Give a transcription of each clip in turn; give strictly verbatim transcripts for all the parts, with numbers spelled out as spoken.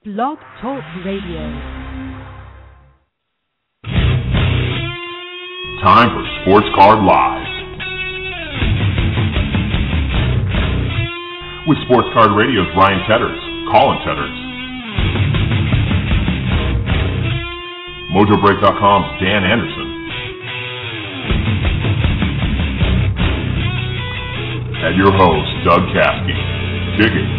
Blog Talk Radio. Time for Sports Card Live. With Sports Card Radio's Ryan Tetters, Colin Tetters, Mojo Break dot com's Dan Anderson, and your host, Doug Caskey. Dig it.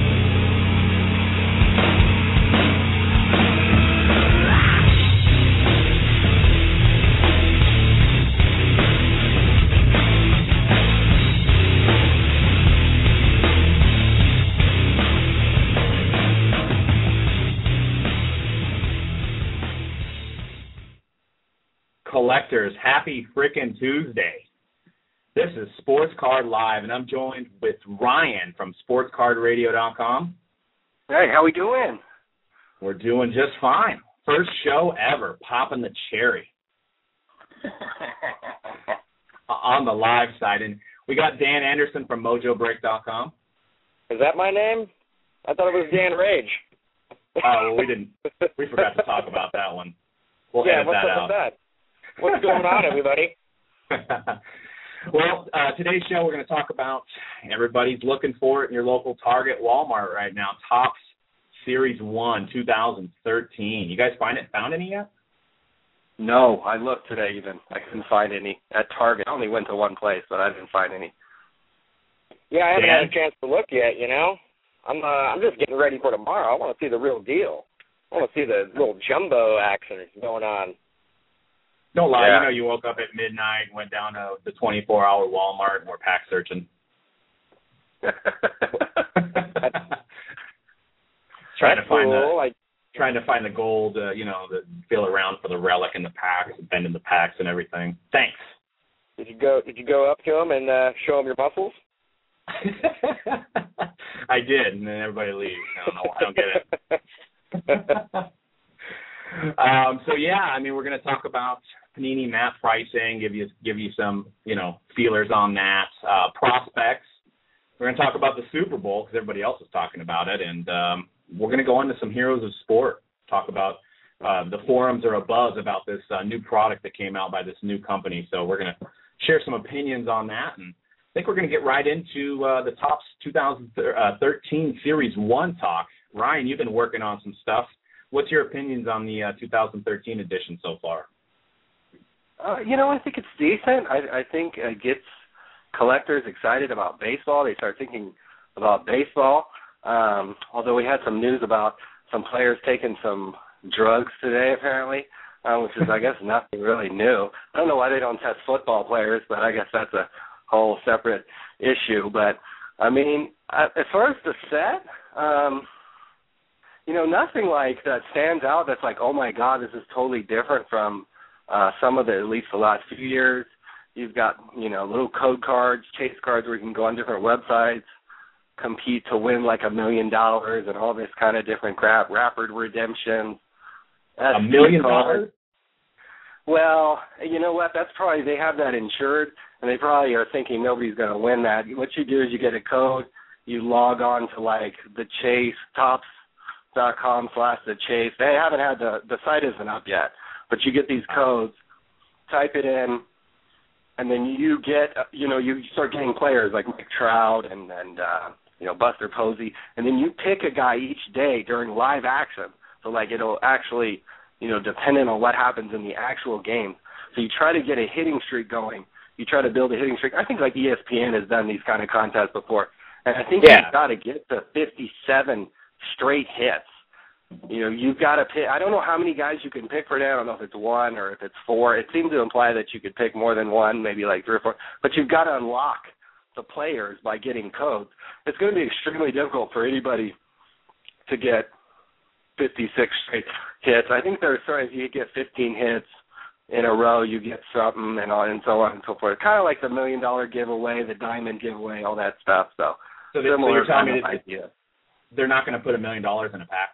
Collectors, happy frickin' Tuesday. This is Sports Card Live, and I'm joined with Ryan from Sports Card Radio dot com. Hey, how we doing? We're doing just fine. First show ever, popping the cherry on the live side. And we got Dan Anderson from Mojo Break dot com. Is that my name? I thought it was Dan Rage. Oh, well, we didn't. We forgot to talk about that one. We'll yeah, edit what's that up out. with that? What's going on, everybody? Well, uh, today's show, we're going to talk about everybody's looking for it in your local Target, Walmart right now. Topps Series one, two thousand thirteen. You guys find it? Found any yet? No, I looked today even. I couldn't find any at Target. I only went to one place, but I didn't find any. Yeah, I haven't Dan? had a chance to look yet, you know. I'm uh, I'm just getting ready for tomorrow. I want to see the real deal. I want to see the little jumbo action going on. Don't lie, Yeah. you know you woke up at midnight, went down to the twenty-four hour Walmart, and were pack searching. trying to find cool. the I, trying to find the gold, uh, you know, the feel around for the relic in the packs, bending the packs and everything. Thanks. did you go Did you go up to him and uh, show him your muscles? I did, and then everybody leaves. I don't know. I don't get it. um, so yeah, I mean, we're going to talk about Panini map pricing, give you give you some, you know, feelers on that, uh, prospects. We're going to talk about the Super Bowl because everybody else is talking about it, and um, we're going to go into some heroes of sport. Talk about uh, the forums are abuzz about this uh, new product that came out by this new company. So we're going to share some opinions on that, and I think we're going to get right into uh, the Topps two thousand thirteen Series one talk. Ryan, you've been working on some stuff. What's your opinions on the uh, two thousand thirteen edition so far? Uh, you know, I think it's decent. I, I think it gets collectors excited about baseball. They start thinking about baseball. Um, although we had some news about some players taking some drugs today, apparently, uh, which is, I guess, nothing really new. I don't know why they don't test football players, but I guess that's a whole separate issue. But, I mean, uh, as far as the set, um, you know, nothing like that stands out that's like, oh, my God, this is totally different from uh, some of the, at least the last few years. You've got, you know, little code cards, chase cards where you can go on different websites, compete to win like a million dollars and all this kind of different crap, rapid redemption. A million dollars? Well, you know what? That's probably, they have that insured, and they probably are thinking nobody's going to win that. What you do is you get a code, you log on to like the Chase, Topps dot com slash the Chase. They haven't had the, the site isn't up yet, but you get these codes, type it in, and then you get, you know, you start getting players like Mike Trout and, and uh, you know, Buster Posey, and then you pick a guy each day during live action. So, like, it'll actually, you know, depending on what happens in the actual game. So you try to get a hitting streak going. You try to build a hitting streak. I think, like, E S P N has done these kind of contests before. And I think Yeah. you've got to get to fifty-seven straight hits. You know, you've got to pick. I don't know how many guys you can pick for that. I don't know if it's one or if it's four. It seems to imply that you could pick more than one, maybe like three or four. But you've got to unlock the players by getting codes. It's going to be extremely difficult for anybody to get fifty-six straight hits. I think there's sorry, if you get fifteen hits in a row, you get something, and on and so on and so forth. Kind of like the million dollar giveaway, the diamond giveaway, all that stuff. So, So, they, so similar you're telling kind me of that idea. they're not going to put a million dollars in a pack?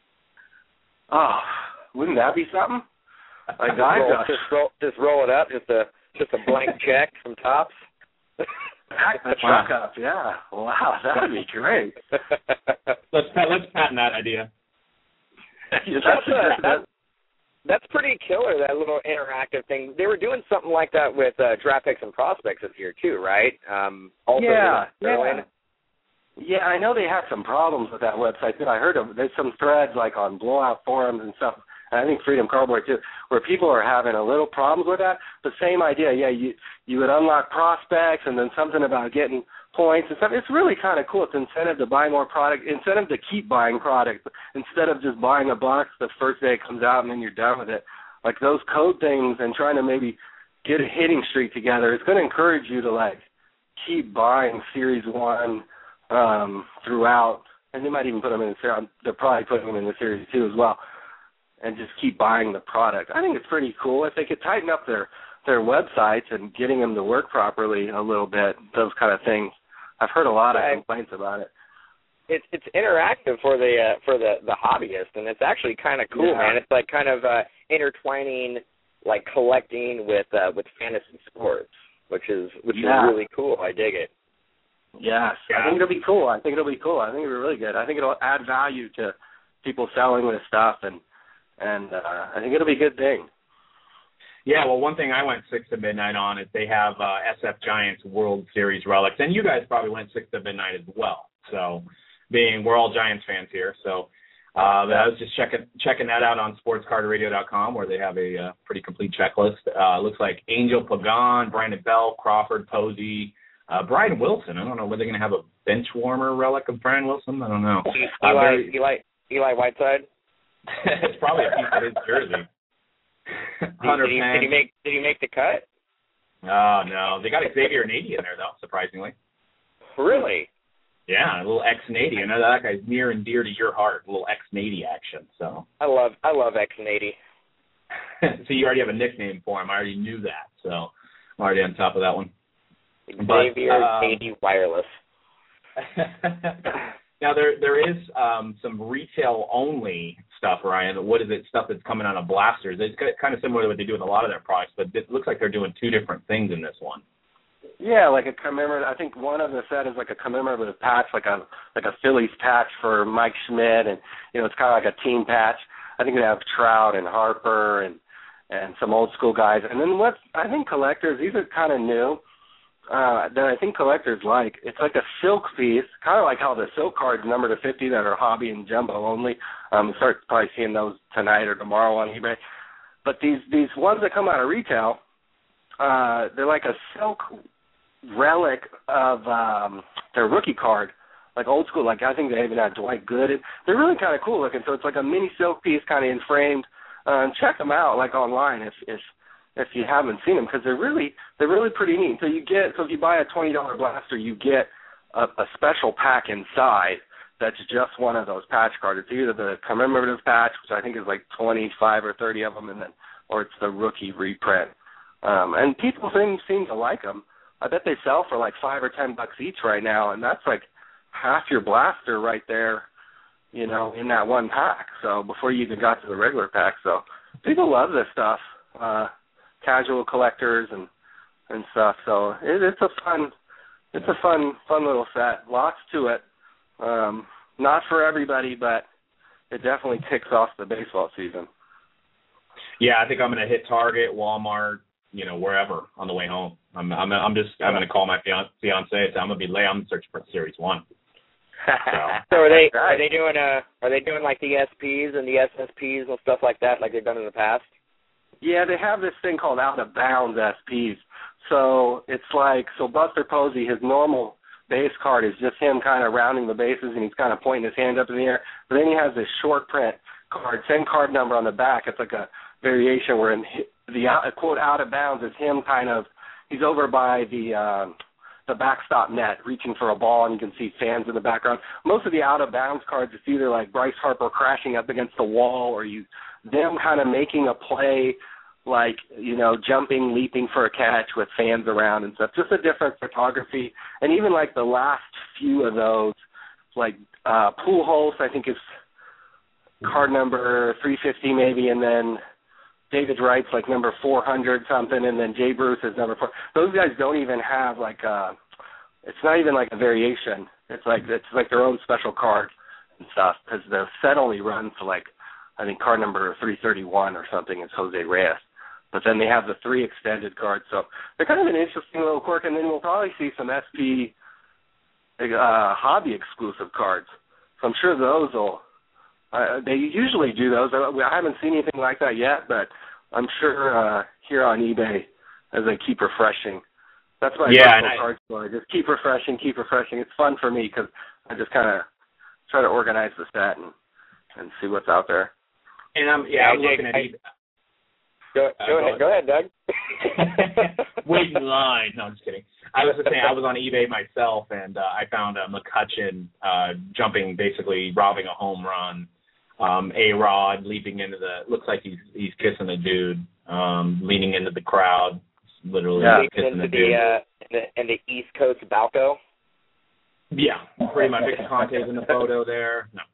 Oh, wouldn't that be something? Like I roll, just roll, just roll it up, just a just a blank check from Topps. Pack the truck up, yeah. Wow, that would be great. let's let's patent that idea. You know, That's, that's, a, that's, that's pretty killer, that little interactive thing. They were doing something like that with uh, draft picks and prospects this year too, right? Um, also yeah, yeah. yeah. I know they had some problems with that website, but I heard of there's some threads like on blowout forums and stuff, and I think Freedom Cardboard too, where people are having a little problems with that. The same idea, yeah, you you would unlock prospects and then something about getting points and stuff. It's really kind of cool. It's incentive to buy more product, incentive to keep buying product instead of just buying a box the first day it comes out and then you're done with it. Like those code things and trying to maybe get a hitting streak together, it's going to encourage you to like keep buying Series One um, throughout, and they might even put them in the series. They're probably putting them in the Series Two as well, and just keep buying the product. I think it's pretty cool if they could tighten up their their websites and getting them to work properly a little bit. Those kind of things. I've heard a lot of yeah, complaints about it. It's it's interactive for the uh, for the, the hobbyist, and it's actually kind of cool, yeah. man. It's like kind of uh, intertwining like collecting with uh, with fantasy sports, which is which yeah. is really cool. I dig it. Yes, yeah. I think it'll be cool. I think it'll be cool. I think it'll be really good. I think it'll add value to people selling this stuff, and and uh, I think it'll be a good thing. Yeah, well, one thing I went six to midnight on is they have uh, S F Giants World Series relics, and you guys probably went six to midnight as well. So, being we're all Giants fans here, so uh, I was just checking checking that out on sports card radio dot com, where they have a uh, pretty complete checklist. Uh, looks like Angel Pagan, Brandon Belt, Crawford, Posey, uh, Brian Wilson. I don't know, were they going to have a bench warmer relic of Brian Wilson? I don't know. Eli Uh, very, Eli Eli Whiteside. It's probably a piece of his jersey. Did, did, he, did he make Did he make the cut? Oh, no. They got Xavier Nady in there, though, surprisingly. Really? Yeah, a little ex-Nady. I know that guy's near and dear to your heart, a little ex-Nady action. So I love I love X eighty. So you already have a nickname for him. I already knew that, so I'm already on top of that one. But, Xavier um, Nady Wireless. Now, there there is um, some retail-only stuff, Ryan. What is it, stuff that's coming out of blasters? It's kind of similar to what they do with a lot of their products, but it looks like they're doing two different things in this one. Yeah, like a commemorative. I think one of the set is like a commemorative patch, like a like a Phillies patch for Mike Schmidt, and you know it's kind of like a team patch. I think they have Trout and Harper and and some old school guys. And then what I think collectors, these are kind of new. Uh, that I think collectors like. It's like a silk piece, kind of like how the silk cards number to fifty that are hobby and jumbo only. Um, start probably seeing those tonight or tomorrow on eBay. But these these ones that come out of retail, uh, they're like a silk relic of um, their rookie card, like old school. Like I think they even had Dwight Gooden. They're really kind of cool looking. So it's like a mini silk piece, kind of in framed. Uh, and check them out, like online, if if. if you haven't seen them, because they're really they're really pretty neat. So you get so if you buy a twenty dollar blaster, you get a, a special pack inside that's just one of those patch cards. It's either the commemorative patch, which I think is like twenty-five or thirty of them, and then or it's the rookie reprint. Um, and people seem seem to like them. I bet they sell for like five or ten bucks each right now, and that's like half your blaster right there, you know, in that one pack. So before you even got to the regular pack, so people love this stuff. Uh, casual collectors and and stuff. So it, it's a fun, it's a fun, fun little set. Lots to it. Um, not for everybody, but it definitely kicks off the baseball season. Yeah, I think I'm going to hit Target, Walmart, you know, wherever on the way home. I'm I'm I'm just I'm going to call my fiance. fiance I'm going to be late. I'm searching for Series One. So, so are they are they doing uh are they doing like the S Ps and the S S Ps and stuff like that, like they've done in the past? Yeah, they have this thing called out of bounds S Ps. So it's like, so Buster Posey, his normal base card is just him kind of rounding the bases, and he's kind of pointing his hand up in the air. But then he has this short print card, same card number on the back. It's like a variation where in the out, quote out of bounds is him kind of, he's over by the uh, the backstop net reaching for a ball, and you can see fans in the background. Most of the out of bounds cards, it's either like Bryce Harper crashing up against the wall, or you them kind of making a play, like, you know, jumping, leaping for a catch with fans around and stuff. Just a different photography. And even like the last few of those, like uh, Pujols, I think is card number three fifty maybe, and then David Wright's like number four hundred something, and then Jay Bruce is number four. Those guys don't even have like a, it's not even like a variation. It's like it's like their own special card and stuff, because the set only runs to like I think card number three thirty-one or something is Jose Reyes. But then they have the three extended cards. So they're kind of an interesting little quirk. And then we'll probably see some S P uh, hobby exclusive cards. So I'm sure those will, uh, they usually do those. I haven't seen anything like that yet, but I'm sure uh, here on eBay, as they keep refreshing. That's my yeah, personal card store. Just keep refreshing, keep refreshing. It's fun for me because I just kind of try to organize the set and, and see what's out there. And I'm, yeah, I'm looking at eBay. Go, Uh, go, go ahead, go ahead, Doug. Wait in line. No, I'm just kidding. I was just saying, I was on eBay myself, and uh, I found uh, McCutchen uh, jumping, basically robbing a home run. Um, A-Rod leaping into the, looks like he's he's kissing a dude, um, leaning into the crowd, literally yeah. kissing into a dude. The, uh, in, the, in the East Coast Balco. Yeah, pretty much. Victor Conte's in the photo there. No.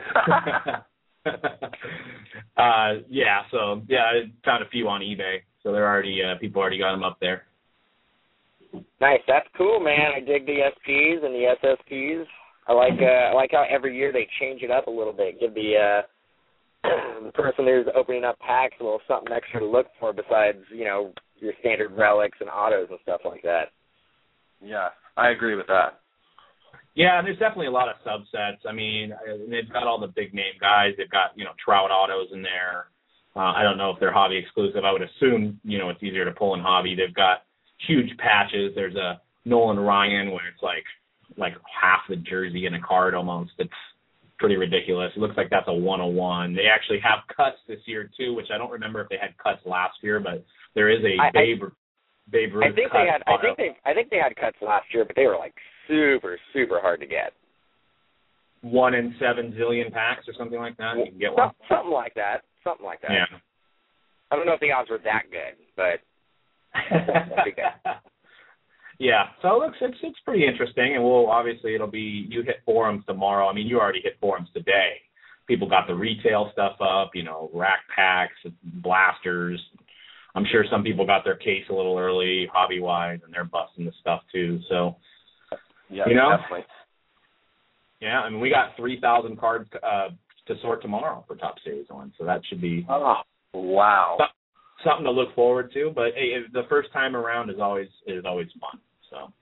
uh, yeah, so yeah, I found a few on eBay, so they're already uh, people already got them up there. Nice, that's cool, man. I dig the S Ps and the S S Ps. I like uh, I like how every year they change it up a little bit, give the uh, the person who's opening up packs a little something extra to look for besides you know your standard relics and autos and stuff like that. Yeah, I agree with that. Yeah, and there's definitely a lot of subsets. I mean, they've got all the big name guys. They've got, you know, Trout autos in there. Uh, I don't know if they're hobby exclusive. I would assume, you know, it's easier to pull in hobby. They've got huge patches. There's a Nolan Ryan where it's like like half the jersey in a card almost. It's pretty ridiculous. It looks like that's a one oh one. They actually have cuts this year too, which I don't remember if they had cuts last year, but there is a I, Babe, Babe Ruth I think cut they had. auto. I think they. I think they had cuts last year, but they were like super, super hard to get. One in seven zillion packs or something like that. You can get one. Something like that. Something like that. Yeah. I don't know if the odds were that good, but yeah. So it looks it's it's pretty interesting, and we'll obviously it'll be you hit forums tomorrow. I mean, you already hit forums today. People got the retail stuff up, you know, rack packs, blasters. I'm sure some people got their case a little early, hobby wise, and they're busting the stuff too. So. Yeah, you know, definitely. Yeah, I mean, we got three thousand cards uh, to sort tomorrow for Top Series one, so that should be oh, wow. something to look forward to. But hey, the first time around is always is always fun. So,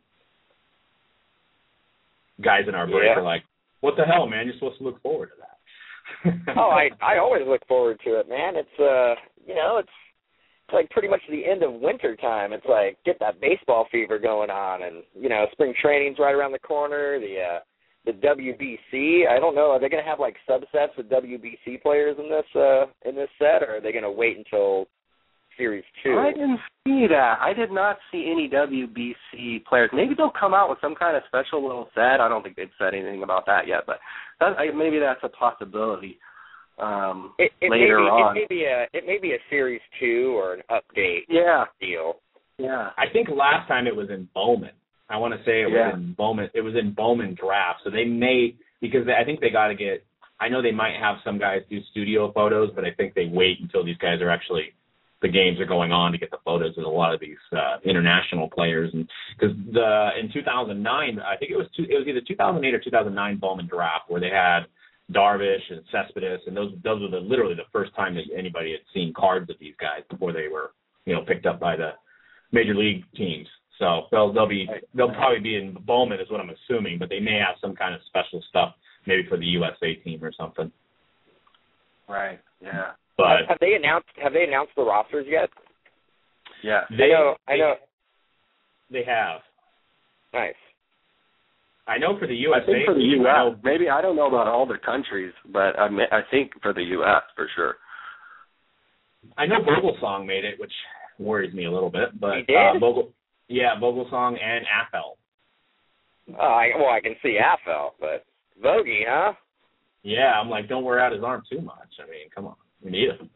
guys in our break yeah. are like, "What the hell, man? You're supposed to look forward to that." oh, I I always look forward to it, man. It's uh, you know, it's. It's like pretty much the end of winter time. It's like get that baseball fever going on, and you know spring training's right around the corner. The uh, the W B C. I don't know. Are they going to have like subsets of W B C players in this uh, in this set, or are they going to wait until Series Two? I didn't see that. I did not see any W B C players. Maybe they'll come out with some kind of special little set. I don't think they've said anything about that yet, but that, maybe that's a possibility. Um, it, it later may be, on, it may be a it may be a Series Two or an update. Yeah, deal. Yeah, I think last time it was in Bowman. I want to say it yeah. was in Bowman. It was in Bowman draft. So they may because they, I think they got to get. I know they might have some guys do studio photos, but I think they wait until these guys are actually the games are going on to get the photos of a lot of these uh, international players. And because the in two thousand nine, I think it was two, it was either two thousand eight or two thousand nine Bowman draft where they had Darvish and Cespedes, and those those were the, literally the first time that anybody had seen cards of these guys before they were, you know, picked up by the major league teams. So they'll they'll be they'll probably be in Bowman is what I'm assuming, but they may have some kind of special stuff maybe for the U S A team or something. Right. Yeah. But have, have they announced have they announced the rosters yet? Yeah. they I know. I they, know. They have. Nice. I know for the U S A I think for the team, U S I know, maybe I don't know about all the countries, but I mean, I think for the U S for sure. I know Vogelsong made it, which worries me a little bit. But He did? Uh, Vogel, yeah, Vogelsong and Affel. Oh, I, well, I can see Affel, but Vogie, huh? Yeah, I'm like, don't wear out his arm too much. I mean, come on, we need him.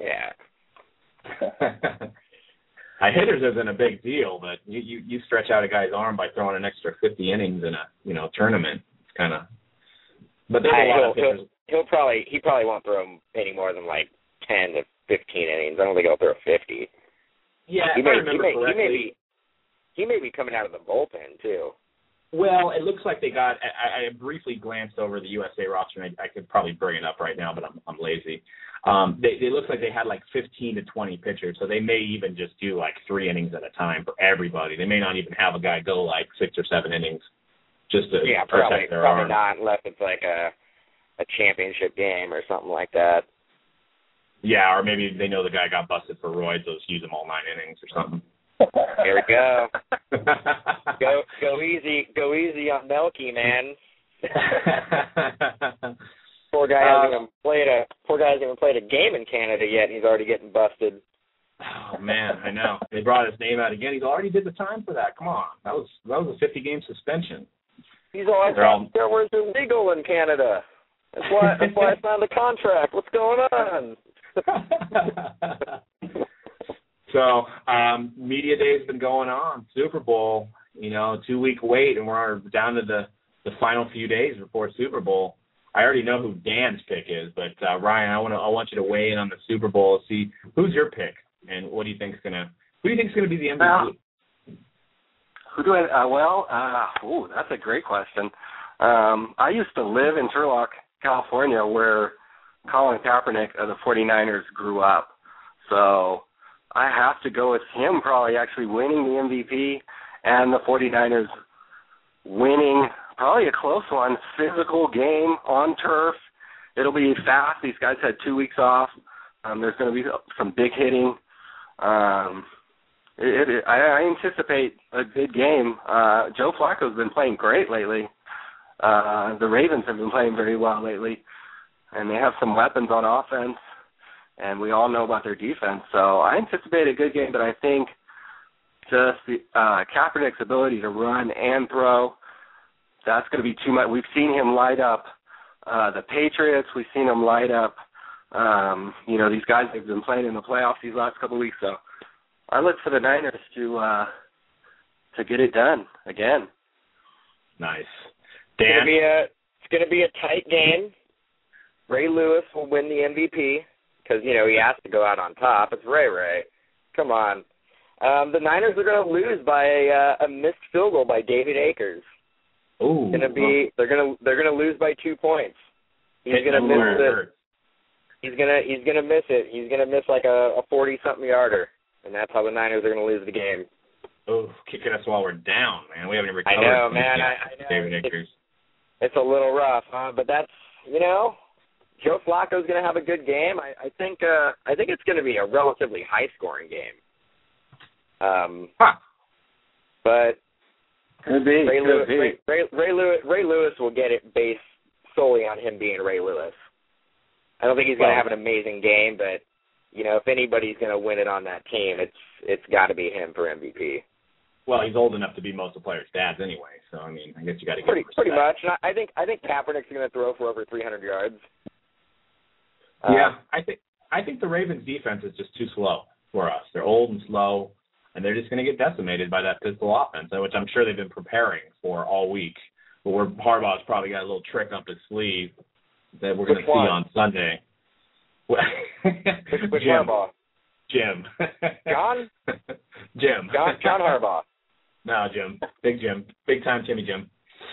Yeah. A hitters isn't a big deal, but you, you, you stretch out a guy's arm by throwing an extra fifty innings in a you know tournament. It's kind of. But there's I, a lot he'll, of hitters. he'll, he'll probably he probably won't throw any more than like ten to fifteen innings. I don't think he'll throw fifty. Yeah, he if may, I remember he may, correctly. He may be he may be coming out of the bullpen too. Well, it looks like they got. I, I briefly glanced over the U S A roster, and I, I could probably bring it up right now, but I'm, I'm lazy. Um, they, they look like they had like fifteen to twenty pitchers, so they may even just do like three innings at a time for everybody. They may not even have a guy go like six or seven innings just to yeah, protect probably, their probably arm. not unless it's like a a championship game or something like that. Yeah, or maybe they know the guy got busted for roids, so just use him all nine innings or something. There we go. go go easy, go easy on Melky, man. Poor guy hasn't uh, even played a poor guy hasn't even played a game in Canada yet, and he's already getting busted. Oh man, I know. They brought his name out again. He's already did the time for that. Come on, that was that was a fifty game suspension. He's all I thought steroids are legal in Canada. That's why that's why I signed the contract. What's going on? So, um, media day's been going on. Super Bowl, you know, two week wait, and we're down to the, the final few days before Super Bowl. I already know who Dan's pick is, but uh, Ryan, I want to I want you to weigh in on the Super Bowl. See who's your pick, and what do you think's gonna who do you think's gonna be the M V P? Well, who do I? Uh, well, uh, ooh, that's a great question. Um, I used to live in Turlock, California, where Colin Kaepernick of the forty-niners grew up. So I have to go with him probably actually winning the M V P and the forty-niners winning probably a close one, physical game on turf. It'll be fast. These guys had two weeks off. Um, there's going to be some big hitting. Um, it, it, I, I anticipate a good game. Uh, Joe Flacco's been playing great lately. Uh, the Ravens have been playing very well lately, and they have some weapons on offense, and we all know about their defense. So I anticipate a good game, but I think just the, uh, Kaepernick's ability to run and throw, that's going to be too much. We've seen him light up uh, the Patriots. We've seen him light up, um, you know, these guys have been playing in the playoffs these last couple of weeks. So I look for the Niners to uh, to get it done again. Nice. Dan? It's Dan? gonna be a, it's going to be a tight game. Ray Lewis will win the M V P because, you know, he has to go out on top. It's Ray Ray. Come on. Um, the Niners are going to lose by a, uh, a missed field goal by David Akers. Ooh. Going to be they're going to they're going to lose by two points. He's going to miss it. He's going to he's going to miss it. He's going to miss like a forty something yarder, and that's how the Niners are going to lose the game. Oh, kicking us while we're down, man. We haven't even recovered. I know, man. I, I know. David Akers. It's, it's a little rough, huh? But that's, you know, Joe Flacco's going to have a good game. I, I think uh, I think it's going to be a relatively high-scoring game. Um, huh. But Could be. Ray, Could Lewis, be. Ray, Ray, Ray, Lewis, Ray Lewis will get it based solely on him being Ray Lewis. I don't think he's going to well, have an amazing game, but, you know, if anybody's going to win it on that team, it's it's got to be him for M V P. Well, he's old enough to be most of the players' dads anyway, so I mean, I guess you got to give pretty him respect. pretty much. And I think I think Kaepernick's going to throw for over three hundred yards. Yeah, uh, I think I think the Ravens' defense is just too slow for us. They're old and slow, and they're just going to get decimated by that physical offense, which I'm sure they've been preparing for all week. But where Harbaugh's probably got a little trick up his sleeve that we're going to see one? on Sunday. Which, which Jim. Harbaugh? Jim. John? Jim. John, John Harbaugh. No, Jim. Big Jim. Big time Timmy Jim.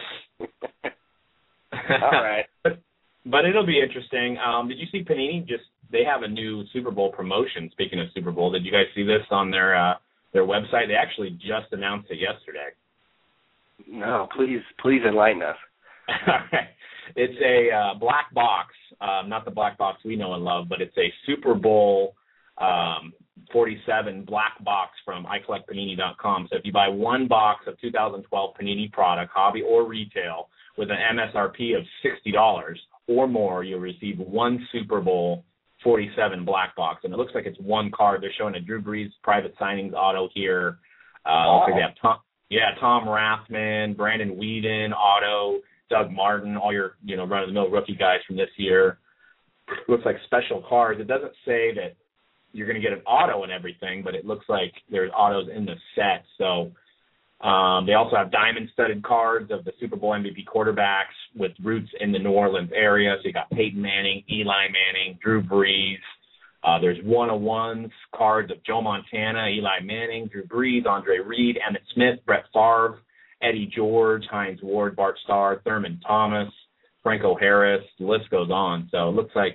All right. But, but it'll be interesting. Um, did you see Panini just they have a new Super Bowl promotion, speaking of Super Bowl. Did you guys see this on their uh, their website? They actually just announced it yesterday. No, please, please enlighten us. All right. It's a uh, black box, um, not the black box we know and love, but it's a Super Bowl um, forty-seven black box from I collect panini dot com. So if you buy one box of two thousand twelve Panini product, hobby or retail, with an M S R P of sixty dollars or more, you'll receive one Super Bowl forty-seven black box. And it looks like it's one card. They're showing a Drew Brees private signings auto here. Uh, wow. Looks like they have Tom, yeah, Tom Rathman, Brandon Whedon, auto, Doug Martin, all your, you know, run-of-the-mill rookie guys from this year. Looks like special cards. It doesn't say that you're going to get an auto and everything, but it looks like there's autos in the set. So um, they also have diamond-studded cards of the Super Bowl M V P quarterbacks with roots in the New Orleans area. So you got Peyton Manning, Eli Manning, Drew Brees. Uh, there's one-on-ones cards of Joe Montana, Eli Manning, Drew Brees, Andre Reed, Emmitt Smith, Brett Favre, Eddie George, Hines Ward, Bart Starr, Thurman Thomas, Franco Harris. The list goes on. So it looks like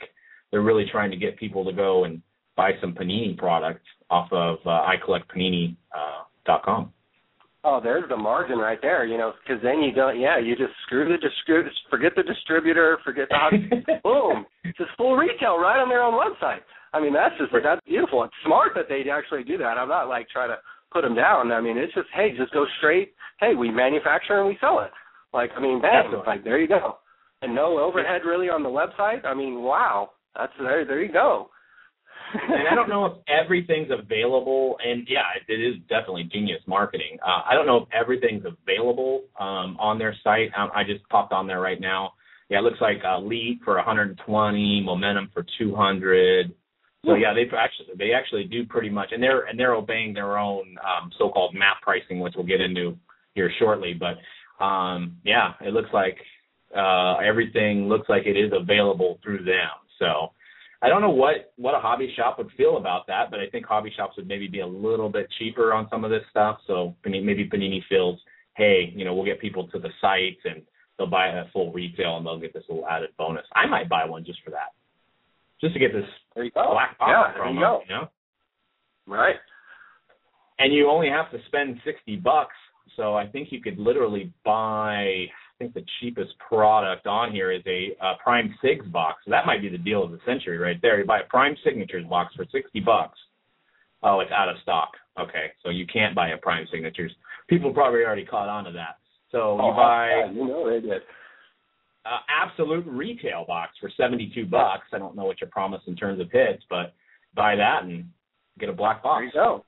they're really trying to get people to go and buy some Panini product off of uh, I collect panini dot com. Oh, there's the margin right there, you know, because then you don't, yeah, you just screw the distributor, forget the distributor, forget the, boom, it's just full retail right on their own website. I mean, that's just, that's beautiful. It's smart that they actually do that. I'm not like trying to put them down. I mean, it's just, hey, just go straight, hey, we manufacture and we sell it. Like, I mean, bang, Definitely. like, there you go. And no overhead really on the website. I mean, wow, that's, there, there you go. And I don't know if everything's available, and yeah, it is definitely genius marketing. Uh, I don't know if everything's available um, on their site. Um, I just popped on there right now. Yeah, it looks like uh, Elite for one hundred twenty, Momentum for two hundred. So yeah, they actually they actually do pretty much, and they're and they're obeying their own um, so-called map pricing, which we'll get into here shortly. But um, yeah, it looks like uh, everything looks like it is available through them. So. I don't know what, what a hobby shop would feel about that, but I think hobby shops would maybe be a little bit cheaper on some of this stuff. So maybe Panini feels, hey, you know, we'll get people to the site and they'll buy it at full retail and they'll get this little added bonus. I might buy one just for that, just to get this there you go. black box yeah, promo, there you go. You know? Right. And you only have to spend sixty bucks. So I think you could literally buy, I think the cheapest product on here is a uh, Prime Sigs box. So that might be the deal of the century right there. You buy a Prime Signatures box for sixty bucks. Oh, it's out of stock. Okay, so you can't buy a Prime Signatures. People probably already caught on to that. So oh, you buy yeah, you know they did. Uh, absolute retail box for seventy-two bucks. I don't know what you promise in terms of hits, but buy that and get a black box. There you go.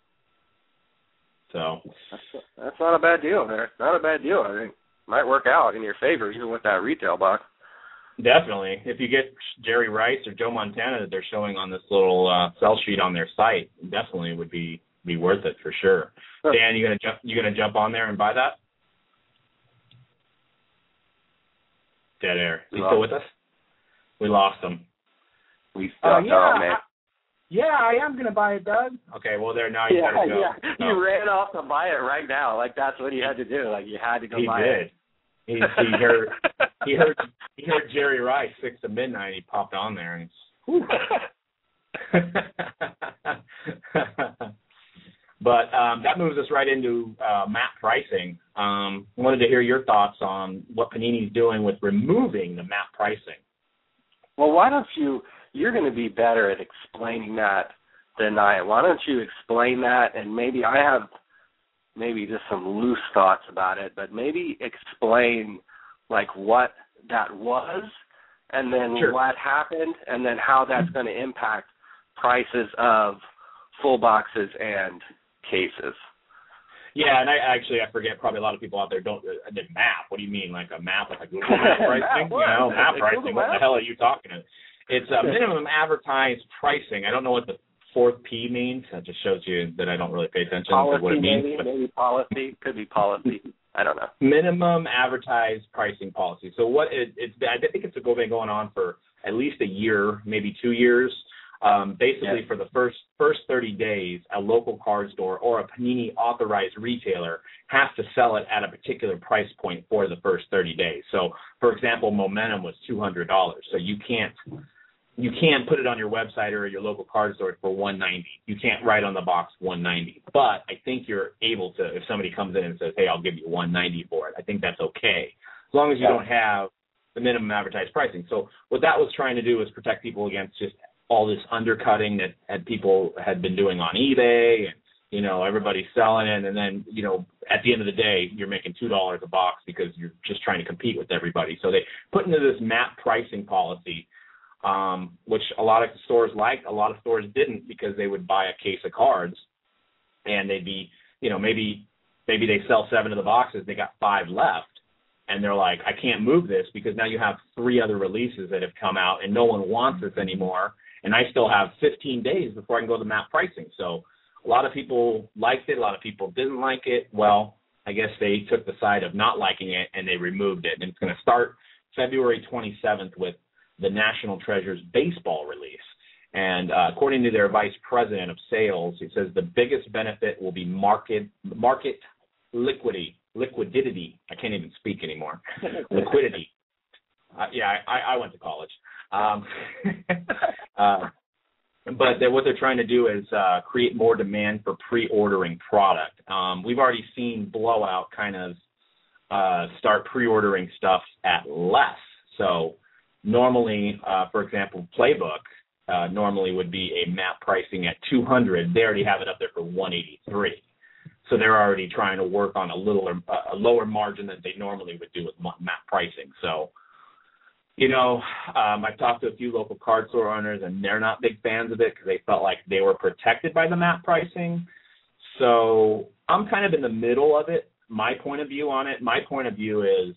So that's, that's not a bad deal there. Not a bad deal, I think. Might work out in your favor, even with that retail box. Definitely. If you get Jerry Rice or Joe Montana that they're showing on this little uh, sell sheet on their site, definitely would be, be worth it for sure. Sure. Dan, you gonna jump? You gonna jump on there and buy that? Dead air. Is he still with us? We lost him. We uh, stuck yeah, on, man. I, yeah, I am gonna buy it, Doug. Okay, well there now you yeah, gotta go. Yeah, No. you ran off to buy it right now. Like that's what you had to do. Like you had to go he buy did. it. He did. He heard. He heard. He heard Jerry Rice six to midnight. He popped on there and. But um, that moves us right into uh, map pricing. Um, I wanted to hear your thoughts on what Panini's doing with removing the map pricing. Well, why don't you, you're going to be better at explaining that than I am. Why don't you explain that, and maybe I have maybe just some loose thoughts about it, but maybe explain like what that was and then Sure. what happened and then how that's going to impact prices of full boxes and cases. Yeah, and I actually I forget probably a lot of people out there don't uh, the map. What do you mean, like a map, like a Google map pricing? Map, you know, map like pricing. Google What the Maps? hell are you talking about? It's a minimum advertised pricing. I don't know what the fourth P means. That just shows you that I don't really pay attention Policy, to what it means. maybe, but maybe policy. Could be policy. I don't know. minimum advertised pricing policy. So what it, it's I think it's been going on for at least a year, maybe two years. Um, basically, Yeah. for the first first thirty days, a local card store or a Panini authorized retailer has to sell it at a particular price point for the first thirty days. So, for example, Momentum was two hundred dollars. So you can't you can't put it on your website or your local card store for one hundred ninety dollars. You can't write on the box one hundred ninety dollars. But I think you're able to, if somebody comes in and says, hey, I'll give you one hundred ninety dollars for it, I think that's okay, as long as you Yeah. don't have the minimum advertised pricing. So what that was trying to do was protect people against just all this undercutting that, that people had been doing on eBay, and, you know, everybody's selling it, and then, you know, at the end of the day, you're making two dollars a box because you're just trying to compete with everybody. So they put into this map pricing policy, um, which a lot of stores liked, a lot of stores didn't, because they would buy a case of cards, and they'd be, you know, maybe maybe they sell seven of the boxes, they got five left, and they're like, I can't move this because now you have three other releases that have come out, and no one wants this anymore. And I still have fifteen days before I can go to map pricing. So a lot of people liked it. A lot of people didn't like it. Well, I guess they took the side of not liking it, and they removed it. And it's going to start February twenty-seventh with the National Treasures baseball release. And uh, according to their vice president of sales, it says the biggest benefit will be market market liquidity. Liquidity. I can't even speak anymore. Liquidity. Uh, yeah, I, I went to college. Um, Uh, but they're, what they're trying to do is uh, create more demand for pre-ordering product. Um, we've already seen Blowout kind of uh, start pre-ordering stuff at less. So normally, uh, for example, Playbook uh, normally would be a map pricing at two hundred. They already have it up there for one eighty-three. So they're already trying to work on a little a lower margin than they normally would do with map pricing. So, you know, um, I've talked to a few local card store owners, and they're not big fans of it because they felt like they were protected by the map pricing. So I'm kind of in the middle of it. My point of view on it, my point of view is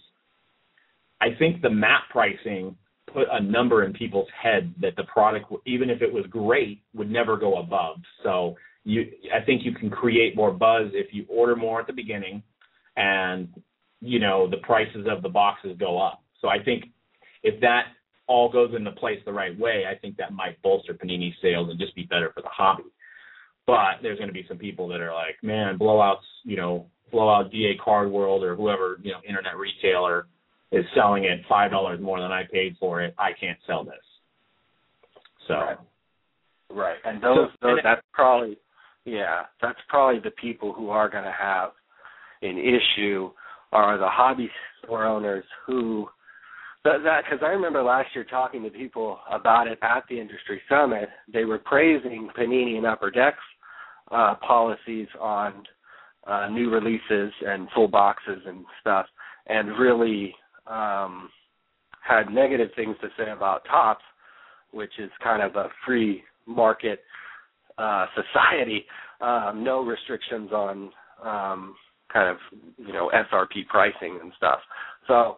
I think the map pricing put a number in people's heads that the product, even if it was great, would never go above. So you, I think you can create more buzz if you order more at the beginning and, you know, the prices of the boxes go up. So I think if that all goes into place the right way, I think that might bolster Panini sales and just be better for the hobby. But there's going to be some people that are like, man, Blowouts, you know, Blowout D A Card World or whoever, you know, internet retailer is selling it five dollars more than I paid for it. I can't sell this. So. Right. Right. And those, so, those and that's probably, yeah, that's probably the people who are going to have an issue are the hobby store owners who, that, because I remember last year talking to people about it at the Industry Summit. They were praising Panini and Upper Deck's uh, policies on uh, new releases and full boxes and stuff, and really um, had negative things to say about Topps, which is kind of a free market uh, society, um, no restrictions on um, kind of, you know, S R P pricing and stuff. So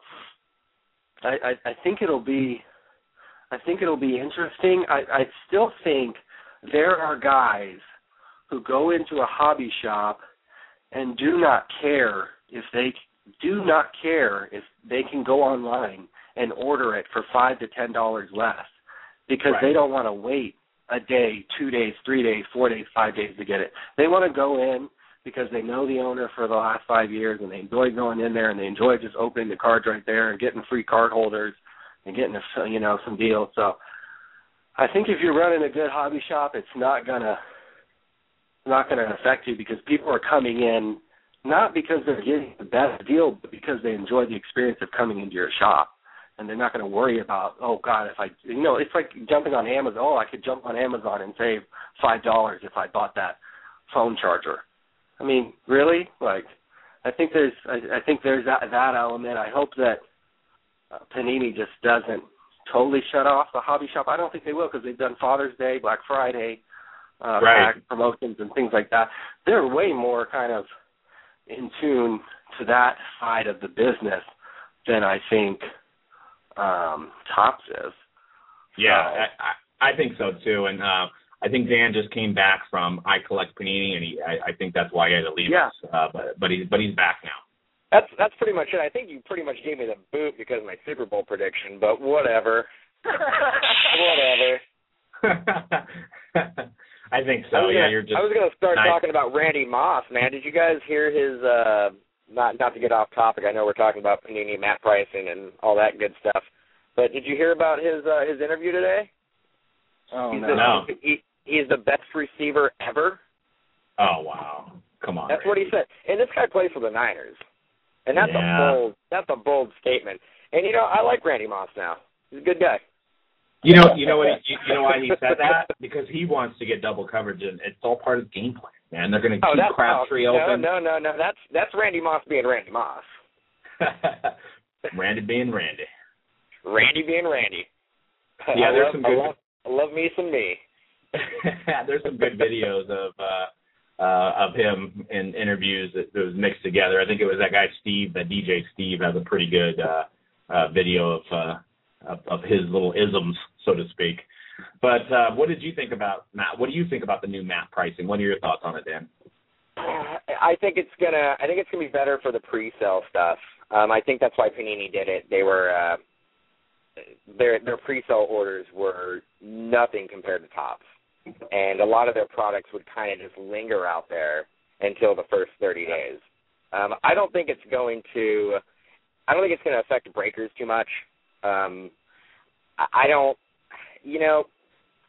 I, I, I think it'll be, I think it'll be interesting. I, I still think there are guys who go into a hobby shop and do not care if they do not care if they can go online and order it for five to ten dollars less because right. they don't want to wait a day, two days, three days, four days, five days to get it. They want to go in because they know the owner for the last five years and they enjoy going in there and they enjoy just opening the cards right there and getting free card holders and getting a, you know, some deals. So I think if you're running a good hobby shop, it's not gonna not gonna affect you because people are coming in not because they're getting the best deal, but because they enjoy the experience of coming into your shop. And they're not going to worry about, oh, God, if I, you know, it's like jumping on Amazon. Oh, I could jump on Amazon and save five dollars if I bought that phone charger. I mean, really? Like, I think there's, I, I think there's that, that element. I hope that uh, Panini just doesn't totally shut off the hobby shop. I don't think they will because they've done Father's Day, Black Friday, uh, right. pack promotions and things like that. They're way more kind of in tune to that side of the business than I think um, Topps is. Yeah, so. I, I think so too. And uh, I think Dan just came back from I Collect Panini, and he, I, I think that's why he had to leave yeah. us. Uh, but but he's but he's back now. That's that's pretty much it. I think you pretty much gave me the boot because of my Super Bowl prediction, but whatever. whatever. I think so. I yeah, gonna, you're just. I was going to start nice. talking about Randy Moss, man. Did you guys hear his? Uh, not not to get off topic. I know we're talking about Panini, map pricing, and all that good stuff. But did you hear about his uh, his interview today? Oh he's no. The, no. He, he's the best receiver ever. Oh wow! Come on. That's Randy. what he said. And this guy plays for the Niners, and that's yeah. a bold that's a bold statement. And you know, I like Randy Moss now. He's a good guy. You know, you know what? He, you know why he said that? Because he wants to get double coverage, and it's all part of the game plan. Man, they're going to oh, keep that's, Crabtree oh, open. No, no, no, no. That's that's Randy Moss being Randy Moss. Randy being Randy. Randy being Randy. Yeah, I there's love, some good. I love, I love me some me. There's some good videos of uh, uh, of him in interviews that, that was mixed together. I think it was that guy Steve, that D J Steve, has a pretty good uh, uh, video of, uh, of of his little isms, so to speak. But uh, what did you think about Matt? What do you think about the new map pricing? What are your thoughts on it, Dan? I think it's gonna. I think it's gonna be better for the pre-sale stuff. Um, I think that's why Panini did it. They were uh, their their pre-sale orders were nothing compared to Topps, and a lot of their products would kind of just linger out there until the first thirty days. Um, I don't think it's going to. I don't think it's going to affect breakers too much. Um, I don't. You know,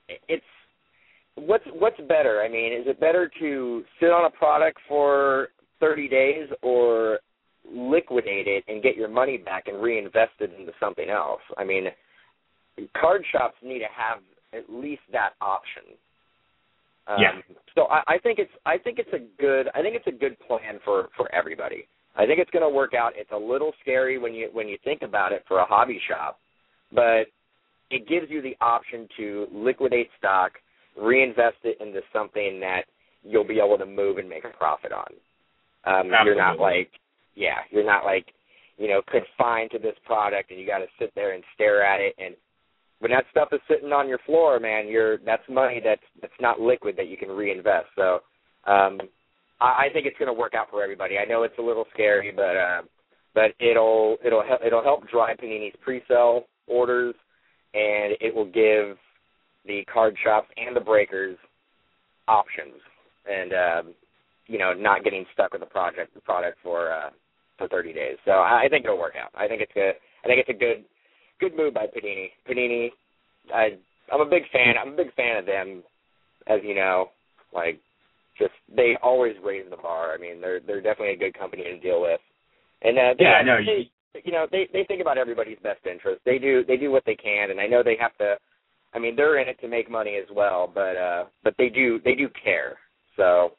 it's what's what's better? I mean, is it better to sit on a product for thirty days or liquidate it and get your money back and reinvest it into something else? I mean, card shops need to have at least that option. Um, yeah. So I, I think it's I think it's a good I think it's a good plan for, for everybody. I think it's going to work out. It's a little scary when you when you think about it for a hobby shop, but it gives you the option to liquidate stock, reinvest it into something that you'll be able to move and make a profit on. Um, you're not like, yeah, you're not like, you know, confined to this product and you got to sit there and stare at it. And when that stuff is sitting on your floor, man, you're that's money that's that's not liquid that you can reinvest. So um, I, I think it's going to work out for everybody. I know it's a little scary, but uh, but it'll it'll help it'll help drive Panini's pre-sale orders, and it will give the card shops and the breakers options, and um, you know, not getting stuck with the project the product for uh, for thirty days. So I think it'll work out. I think it's a I think it's a good good move by Panini. Panini, I I'm a big fan. I'm a big fan of them, as you know. Like, just they always raise the bar. I mean, they're they're definitely a good company to deal with. And uh, they, yeah, I know. They, you know, they they think about everybody's best interest. They do they do what they can, and I know they have to. I mean, they're in it to make money as well, but uh, but they do they do care. So.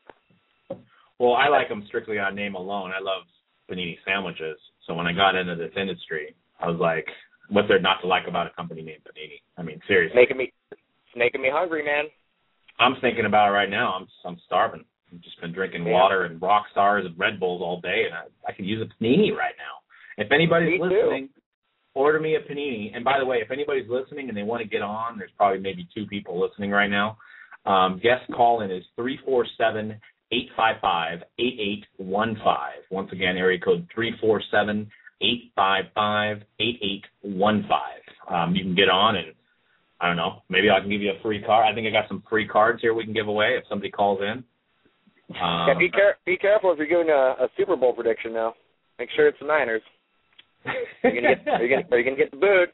Well, I like them strictly on name alone. I love panini sandwiches. So when I got into this industry, I was like, what's there not to like about a company named Panini? I mean, seriously. Making me, it's making me hungry, man. I'm thinking about it right now. I'm I'm starving. I've just been drinking yeah. water and Rock Stars and Red Bulls all day, and I, I could use a Panini right now. If anybody's me listening, too. order me a Panini. And by the way, if anybody's listening and they want to get on, there's probably maybe two people listening right now. Um, guest call-in is three four seven, eight five five, eight eight one five. Once again, area code three four seven, eight five five, eight eight one five. Um, you can get on and, I don't know, maybe I can give you a free card. I think I got some free cards here we can give away if somebody calls in. Um, yeah, be, care- be careful if you're doing a, a Super Bowl prediction now. Make sure it's the Niners. Are you going to get the boot?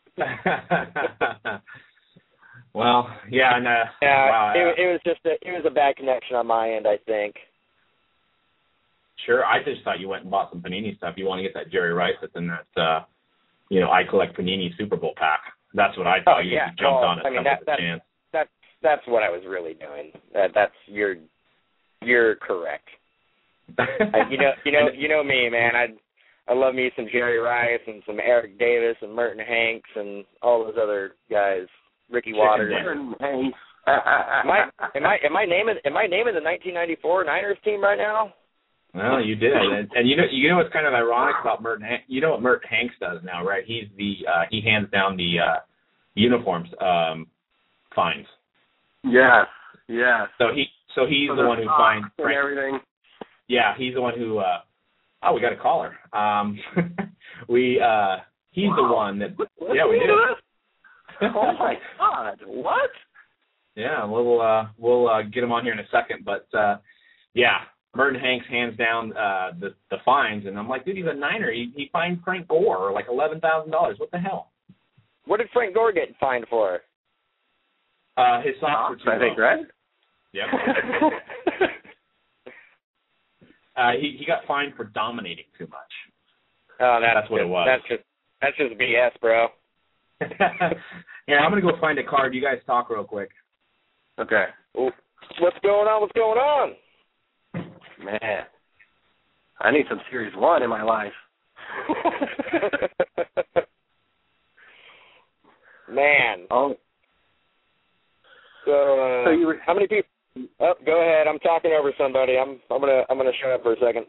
Well, yeah, and, uh, yeah, wow, it, it was just a, it was a bad connection on my end, I think. Sure, I just thought you went and bought some Panini stuff. You want to get that Jerry Rice that's in that, uh, you know, I collect Panini Super Bowl pack. That's what I thought. Oh, you yeah. jumped well, on it. I mean, that, that, that's that's what I was really doing. That that's you're you're correct. I, you know, you know, you know me, man. I I love me some Jerry Rice and some Eric Davis and Merton Hanks and all those other guys. Ricky Chicken Waters. Merton Hanks. am I am I am I naming am I naming the nineteen ninety-four Niners team right now? Well, you did, and, and you know, you know what's kind of ironic about Merton? Han- you know what Merton Hanks does now, right? He's the uh, he hands down the uh, uniforms um, fines. Yes, yes. So he so he's For the one who finds and everything. Yeah, he's the one who. Uh, oh, we got a caller. Um, we uh, he's wow. the one that. Let's yeah, we did. Oh my God! What? Yeah, we'll uh, we'll uh, get him on here in a second, but uh, yeah. Merton Hanks hands down uh, the the fines, and I'm like, dude, he's a Niner. He, he fined Frank Gore like eleven thousand dollars. What the hell? What did Frank Gore get fined for? Uh, his socks were too I think, right? Yep. uh, he he got fined for dominating too much. Oh, that's, that's what just, it was. That's just that's just B S, bro. Here, I'm gonna go find a card. You guys talk real quick. Okay. What's going on? What's going on? Man, I need some Series One in my life. Man. Oh. So, uh, so you were, how many people? Oh, go ahead. I'm talking over somebody. I'm I'm gonna I'm gonna shut up for a second.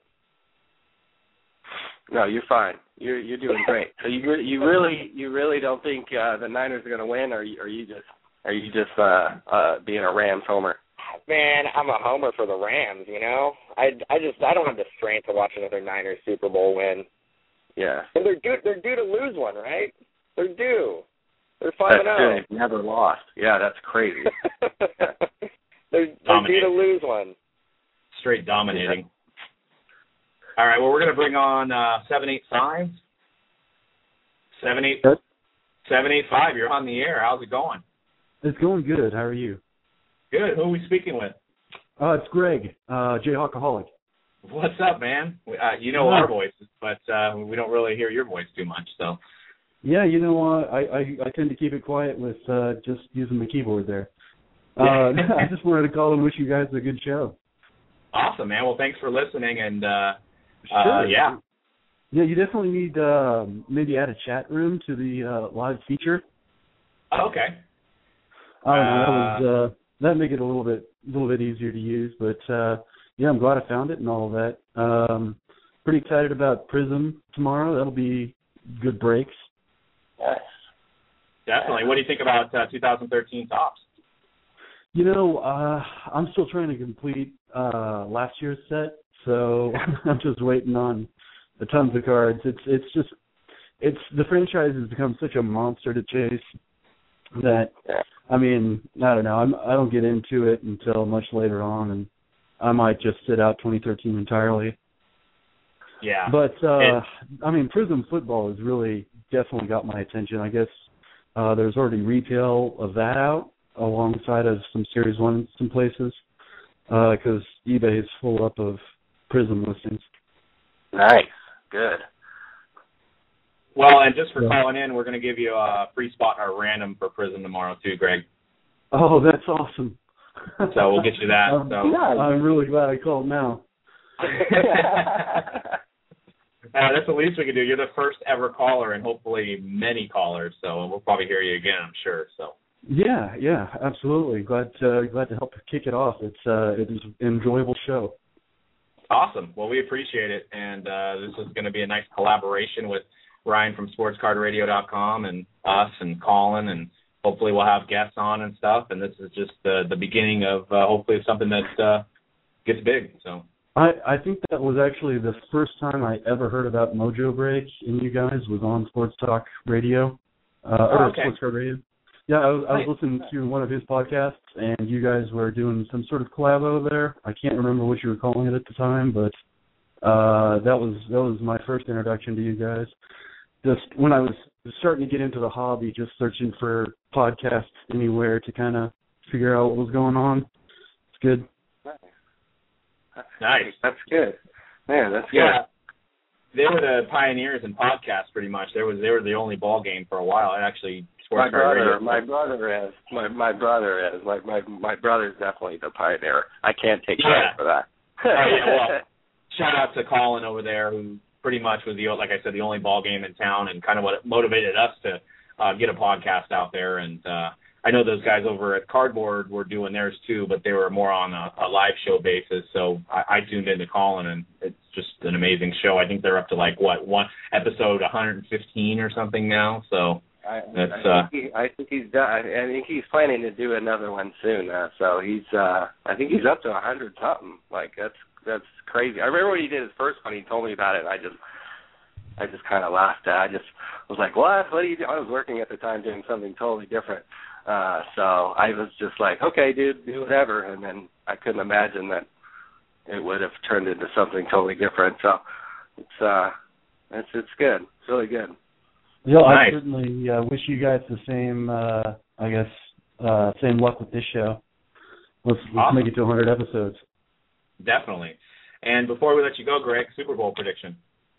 No, you're fine. You're you're doing great. So you re- you really you really don't think uh, the Niners are going to win, or are you, are you just are you just uh, uh, being a Rams homer? Man, I'm a homer for the Rams. You know, I, I just I don't have the strength to watch another Niners Super Bowl win. Yeah, and they're due they're due to lose one, right? They're due. They're five and zero. They've never lost. Yeah, that's crazy. they're they're due to lose one. Straight dominating. All right, well, we're going to bring on uh, seven eight five. seven eight five, you're on the air. How's it going? It's going good. How are you? Good. Who are we speaking with? Uh, it's Greg, uh, Jayhawkaholic. What's up, man? Uh, you know yeah. our voices, but uh, we don't really hear your voice too much. So. Yeah, you know what? I, I, I tend to keep it quiet with uh, just using the keyboard there. Uh, I just wanted to call and wish you guys a good show. Awesome, man. Well, thanks for listening, and uh, sure. uh, yeah. Yeah, you definitely need uh, maybe add a chat room to the uh, live feature. Oh, okay. I don't know. That was uh, that'd make it a little bit a little bit easier to use, but uh, yeah, I'm glad I found it and all of that. Um, pretty excited about Prism tomorrow. That'll be good breaks. Yes. Definitely. What do you think about uh, two thousand thirteen Tops? You know, uh, I'm still trying to complete uh, last year's set, so I'm just waiting on the tons of cards. It's it's just it's the franchise has become such a monster to chase that I mean I don't know I'm I don't get into it until much later on, and I might just sit out twenty thirteen entirely. Yeah. But uh, it, I mean, Prism Football has really definitely got my attention. I guess uh, there's already retail of that out alongside of some Series One some places because uh, eBay is full up of Prism listings. Nice. Good. Well, and just for yeah. calling in, we're going to give you a free spot or random for Prism tomorrow too, Greg. Oh, that's awesome. So we'll get you that. um, so. I'm really glad I called now. Uh, that's the least we can do. You're the first ever caller, and hopefully many callers. So we'll probably hear you again, I'm sure. So. Yeah, yeah, absolutely. Glad uh, glad to help kick it off. It's uh, it is an enjoyable show. Awesome. Well, we appreciate it, and uh, this is going to be a nice collaboration with Ryan from sports card radio dot com and us and Colin, and hopefully we'll have guests on and stuff. And this is just the the beginning of uh, hopefully something that uh, gets big. So. I, I think that was actually the first time I ever heard about Mojo Break and you guys was on Sports Talk Radio, uh, oh, or okay. Sports Card Radio. Yeah, I was, I was listening to one of his podcasts, and you guys were doing some sort of collab over there. I can't remember what you were calling it at the time, but uh, that was that was my first introduction to you guys. Just when I was starting to get into the hobby, just searching for podcasts anywhere to kind of figure out what was going on. It's good. Nice. That's good. Man, that's yeah. good. They were the pioneers in podcasts, pretty much. They was they were the only ball game for a while. I actually sports my brother, radio. my brother is my my brother is my my my brother's definitely the pioneer. I can't take credit yeah. for that. oh, yeah, well, shout out to Colin over there, who pretty much was the like I said the only ball game in town, and kind of what motivated us to uh, get a podcast out there. And uh, I know those guys over at Cardboard were doing theirs too, but they were more on a, a live show basis. So I, I tuned into Colin, and it's just an amazing show. I think they're up to like what one episode one hundred fifteen or something now. So I, that's. I, Uh, think he, I think he's done. I think he's planning to do another one soon. Uh, so he's. Uh, I think he's up to a hundred something. Like that's that's crazy. I remember when he did his first one. He told me about it. And I just. I just kind of laughed. I just was like, "What? What are you doing?" I was working at the time doing something totally different. Uh, so I was just like, okay, dude, do whatever. And then I couldn't imagine that it would have turned into something totally different. So it's uh, it's it's good. It's really good. Yeah, nice. I certainly uh, wish you guys the same. Uh, I guess uh, same luck with this show. Let's let's awesome. make it to one hundred episodes. Definitely. And before we let you go, Greg, Super Bowl prediction.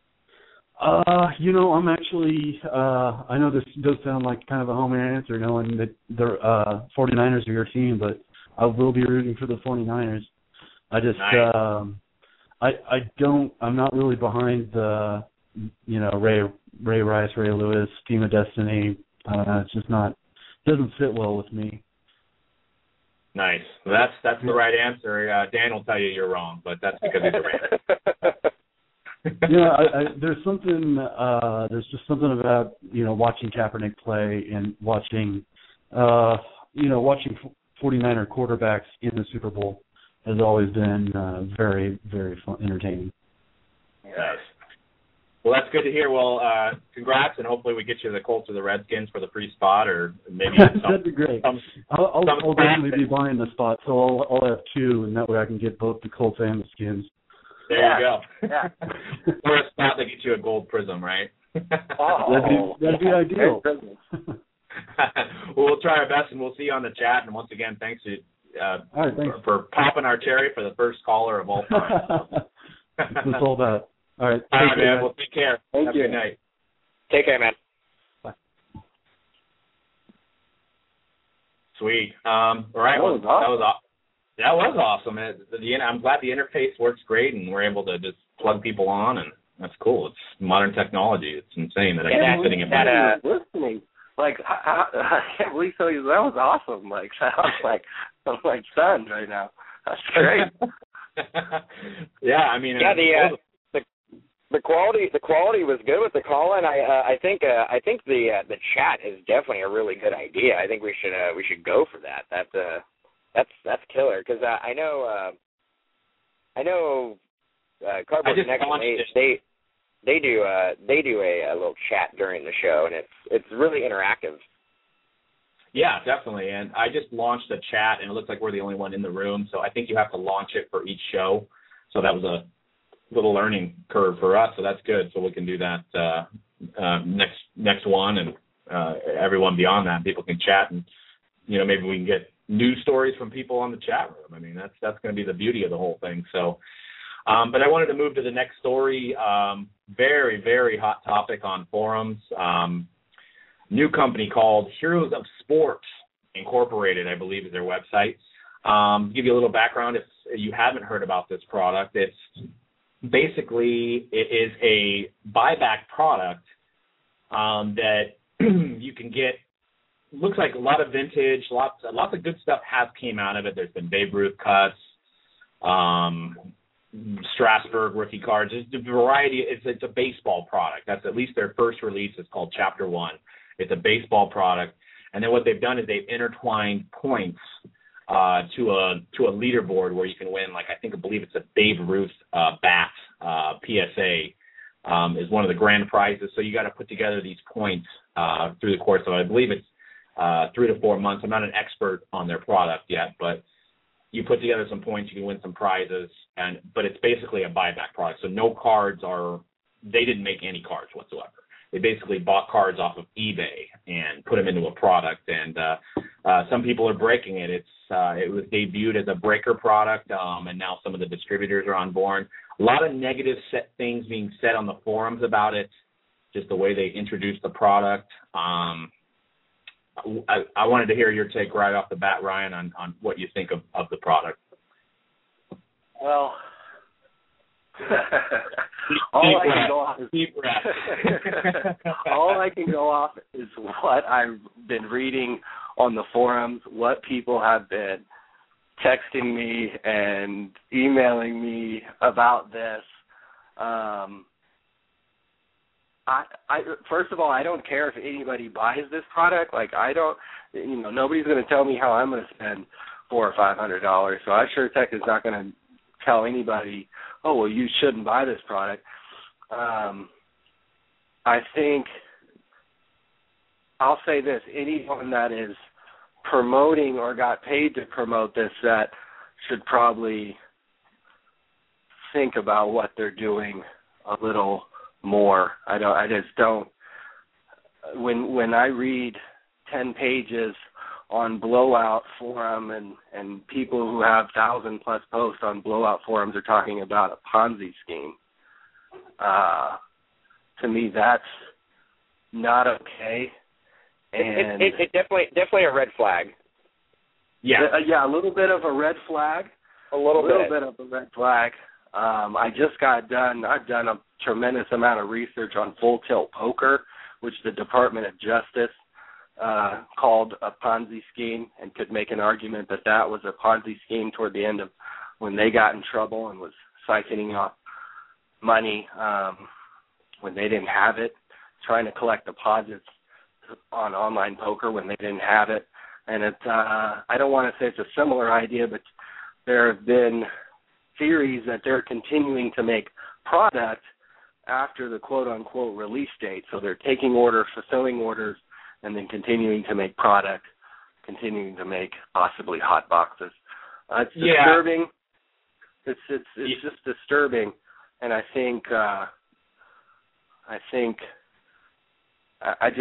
Uh, you know, I'm actually, uh, I know this does sound like kind of a homey answer knowing that the uh, 49ers are your team, but I will be rooting for the 49ers. I just, nice. um, I I don't, I'm not really behind the, you know, Ray Ray Rice, Ray Lewis, Team of Destiny. Uh, it's just not, it doesn't fit well with me. Nice. Well, that's that's the right answer. Uh, Dan will tell you you're wrong, but that's because he's a Raider. Yeah, I, I, there's something. Uh, there's just something about you know watching Kaepernick play and watching, uh, you know, watching 49er quarterbacks in the Super Bowl has always been uh, very, very fun, entertaining. Nice. Well, that's good to hear. Well, uh, congrats, and hopefully we get you the Colts or the Redskins for the free spot, or maybe some, that'd be great. Some, I'll, I'll, some I'll definitely be buying the spot, so I'll, I'll have two, and that way I can get both the Colts and the Skins. There yeah. you go. Yeah. Or a spot that gets you a gold prism, right? Oh, that'd be that'd be ideal. Well, we'll try our best, and we'll see you on the chat. And once again, thanks to uh, all right, thanks. For, for popping our cherry for the first caller of all time. That's what it's all about. All right. All right, care, man. guys. Well, take care. Thank Have you. a good night. Take care, man. Bye. Sweet. Um, all right. That Well, was that awesome. was awesome. That was awesome. It, the, I'm glad the interface works great, and we're able to just plug people on, and that's cool. It's modern technology. It's insane that I Yeah, keep sitting in that, back. uh, listening. Like, I, I, I can't believe so. That was awesome. Like, I'm like, I'm like stunned right now. That's great. Yeah, I mean, yeah, uh, the, uh, the the quality the quality was good with the call, and I uh, I think uh, I think the uh, the chat is definitely a really good idea. I think we should uh, we should go for that. That's uh that's that's killer because uh, I know uh, I know uh, Cardboard I just Connection launched they, it. they they do uh they do a, a little chat during the show, and it's it's really interactive. Yeah, definitely. And I just launched a chat, and it looks like we're the only one in the room. So I think you have to launch it for each show. So that was a little learning curve for us. So that's good. So we can do that uh, uh, next next one, and uh, everyone beyond that, people can chat, and you know maybe we can get news stories from people on the chat room. I mean, that's that's going to be the beauty of the whole thing. So, um, but I wanted to move to the next story. Um, very very hot topic on forums. Um, New company called Heroes of Sport Incorporated, I believe, is their website. Um, to give you a little background, if you haven't heard about this product, it's basically it is a buyback product um, that you can get. Looks like a lot of vintage, lots lots of good stuff has came out of it. There's been Babe Ruth cuts, um, Strasburg rookie cards. There's a variety. It's it's a baseball product. That's at least their first release. It's called Chapter One. It's a baseball product, and then what they've done is they've intertwined points uh, to a to a leaderboard where you can win. Like I think I believe it's a Babe Ruth uh, bat uh, P S A um, is one of the grand prizes. So you got to put together these points uh, through the course of I believe it's uh, three to four months. I'm not an expert on their product yet, but you put together some points, you can win some prizes, and but it's basically a buyback product. So no cards are they didn't make any cards whatsoever. They basically bought cards off of eBay and put them into a product, and uh, uh, some people are breaking it. It's uh, it was debuted as a breaker product, um, and now some of the distributors are on board. A lot of negative set things being said on the forums about it, just the way they introduced the product. Um, I, I wanted to hear your take right off the bat, Ryan, on, on what you think of, of the product. Well, all I can go off is Deep breath. all I can go off is what I've been reading on the forums, what people have been texting me and emailing me about this. Um, I, I first of all, I don't care if anybody buys this product. Like I don't, you know, nobody's going to tell me how I'm going to spend four or five hundred dollars. So I sure tech is not going to tell anybody, oh well, you shouldn't buy this product. Um, I think I'll say this: anyone that is promoting or got paid to promote this set should probably think about what they're doing a little more. I don't. I just don't. When when I read ten pages on Blowout Forum and and people who have thousand plus posts on Blowout Forums are talking about a Ponzi scheme, uh, to me that's not okay. And it, it, it definitely definitely a red flag. Yeah, uh, yeah, a little bit of a red flag. A little, a little bit. bit of a red flag. Um, I just got done. I've done a tremendous amount of research on Full Tilt Poker, which the Department of Justice uh, called a Ponzi scheme, and could make an argument that that was a Ponzi scheme toward the end of when they got in trouble and was siphoning off money um, when they didn't have it, trying to collect deposits on online poker when they didn't have it. And it, uh, I don't want to say it's a similar idea, but there have been theories that they're continuing to make product after the quote-unquote release date. So they're taking orders, fulfilling orders, and then continuing to make product, continuing to make possibly hot boxes. Uh, it's Yeah. disturbing. It's it's it's Yeah. just disturbing, and I think uh, I think I, I just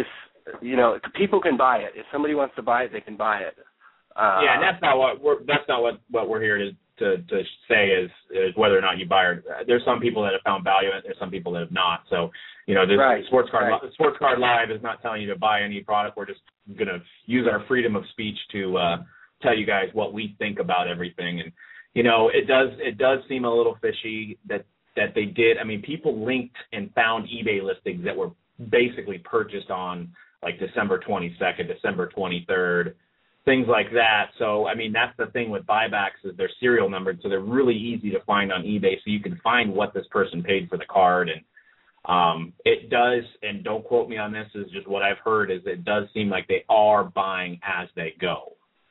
you know, people can buy it. If somebody wants to buy it, they can buy it. Uh, yeah, and that's not what we're that's not what, what we're here to, to to say is is whether or not you buy it. There's some people that have found value in it. There's some people that have not. So, you know, the right, Sports Card right. Sports Card Live is not telling you to buy any product. We're just going to use our freedom of speech to uh, tell you guys what we think about everything. And you know, it does it does seem a little fishy that that they did. I mean, people linked and found eBay listings that were basically purchased on like December twenty-second, December twenty-third. Things like that. So, I mean, that's the thing with buybacks is they're serial numbered, so they're really easy to find on eBay. So you can find what this person paid for the card. And um, it does, and don't quote me on this, is just what I've heard, is it does seem like they are buying as they go.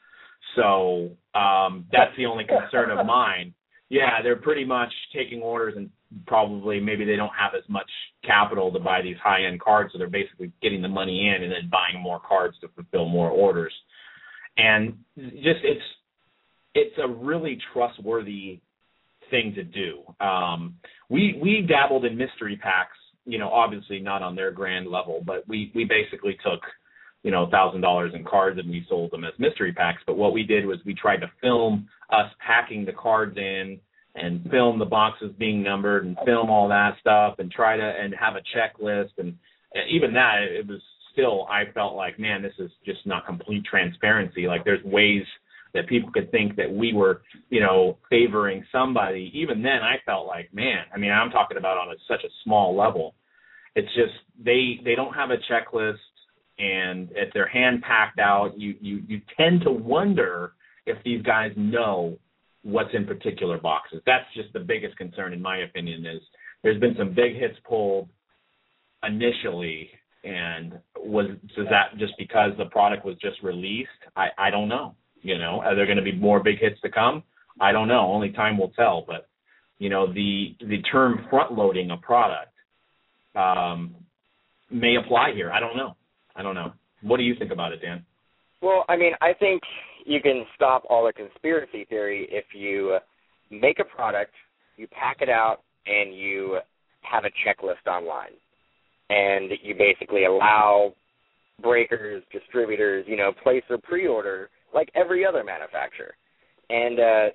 So um, that's the only concern of mine. Yeah, they're pretty much taking orders and probably maybe they don't have as much capital to buy these high-end cards, so they're basically getting the money in and then buying more cards to fulfill more orders. And just it's it's a really trustworthy thing to do. Um, we we dabbled in mystery packs, you know, obviously not on their grand level, but we, we basically took, you know, one thousand dollars in cards and we sold them as mystery packs. But what we did was we tried to film us packing the cards in and film the boxes being numbered and film all that stuff and try to and have a checklist. And even that, it was still, I felt like, man, this is just not complete transparency. Like there's ways that people could think that we were, you know, favoring somebody. Even then I felt like, man, I mean, I'm talking about on a, such a small level. It's just they they don't have a checklist, and if they're hand packed out, you, you, you tend to wonder if these guys know what's in particular boxes. That's just the biggest concern, in my opinion, is there's been some big hits pulled initially. And was is that just because the product was just released? I, I don't know. You know, are there going to be more big hits to come? I don't know. Only time will tell. But, you know, the the term front-loading a product um, may apply here. I don't know. I don't know. What do you think about it, Dan? Well, I mean, I think you can stop all the conspiracy theory if you make a product, you pack it out, and you have a checklist online. And you basically allow breakers, distributors, you know, place a pre-order like every other manufacturer. And uh,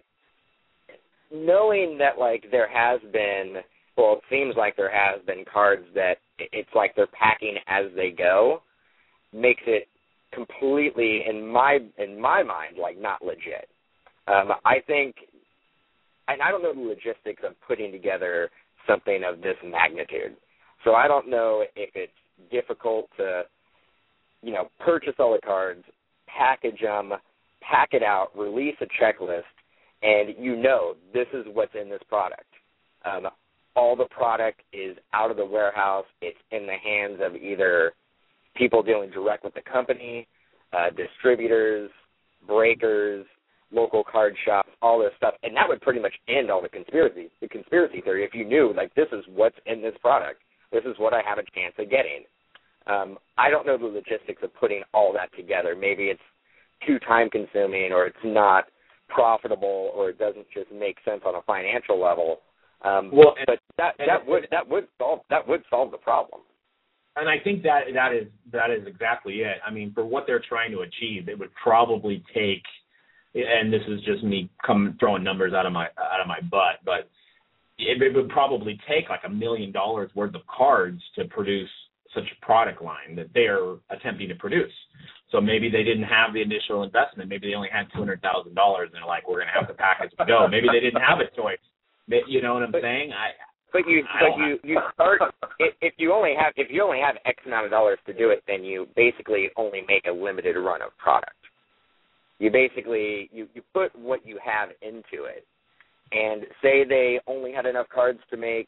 knowing that, like, there has been, well, it seems like there has been cards that it's like they're packing as they go, makes it completely, in my in my mind, like, not legit. Um, I think, and I don't know the logistics of putting together something of this magnitude. So I don't know if it's difficult to, you know, purchase all the cards, package them, pack it out, release a checklist, and you know this is what's in this product. Um, all the product is out of the warehouse. It's in the hands of either people dealing direct with the company, uh, distributors, breakers, local card shops, all this stuff. And that would pretty much end all the conspiracy, the conspiracy theory if you knew, like, this is what's in this product. This is what I have a chance of getting. Um, I don't know the logistics of putting all that together. Maybe it's too time-consuming, or it's not profitable, or it doesn't just make sense on a financial level. Um, well, but that that would that would solve that would solve the problem. And I think that that is that is exactly it. I mean, for what they're trying to achieve, it would probably take, and this is just me come throwing numbers out of my out of my butt, but it, it would probably take like a million dollars worth of cards to produce such a product line that they are attempting to produce. So maybe they didn't have the initial investment. Maybe they only had two hundred thousand dollars, and they're like, we're going to have to pack as we go. Maybe they didn't have a choice. You know what I'm but, saying? I, but you, I but you, you start if, if you only have if you only have X amount of dollars to do it, then you basically only make a limited run of product. You basically you, you put what you have into it, and say they only had enough cards to make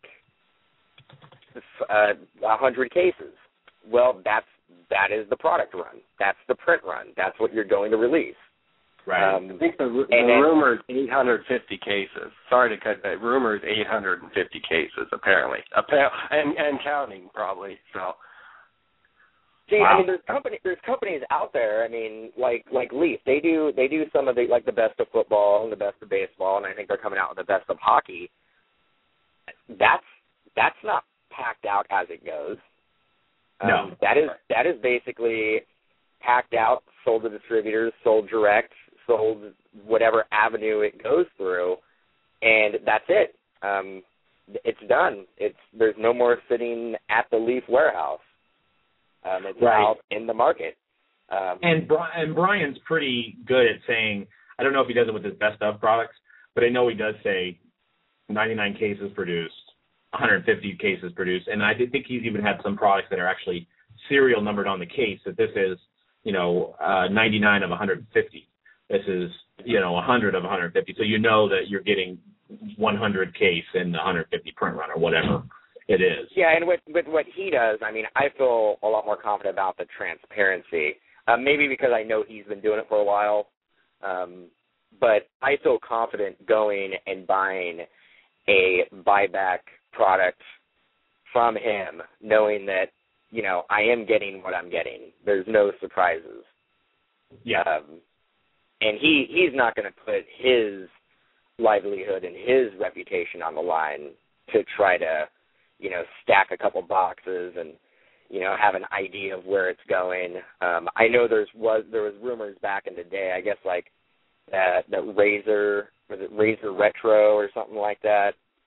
uh, a hundred cases. Well, that's that is the product run. That's the print run. That's what you're going to release. Right. Um, I think the, the rumor is eight hundred fifty cases. Sorry to cut that. Rumor is eight hundred fifty cases, apparently, and and counting probably. So. See, Wow. I mean, there's company, there's companies out there. I mean, like like Leaf, they do they do some of the like the best of football and the best of baseball, and I think they're coming out with the best of hockey. That's that's not packed out as it goes. Um, no. That is that is basically packed out, sold to distributors, sold direct, sold whatever avenue it goes through, and that's it. Um, it's done. It's there's no more sitting at the Leaf warehouse. Um, it's Right. out in the market. Um, And Bri- and Brian's pretty good at saying, I don't know if he does it with his best of products, but I know he does say ninety-nine cases produced, one hundred fifty cases produced, and I think he's even had some products that are actually serial numbered on the case, that this is, you know, uh, ninety-nine of one hundred fifty. This is, you know, one hundred of one hundred fifty. So you know that you're getting one hundred case in the one hundred fifty print run or whatever it is. Yeah, and with, with what he does, I mean, I feel a lot more confident about the transparency. Uh, maybe because I know he's been doing it for a while, um, but I feel confident going and buying a buyback product from him, knowing that, you know, I am getting what I'm getting. There's no surprises. Yeah. Um, and he, he's not going to put his livelihood and his reputation on the line to try to, you know, stack a couple boxes and, you know, have an idea of where it's going. Um, I know there's was there was rumors back in the day, I guess, like that that Razor, was it Razor Retro or something like that?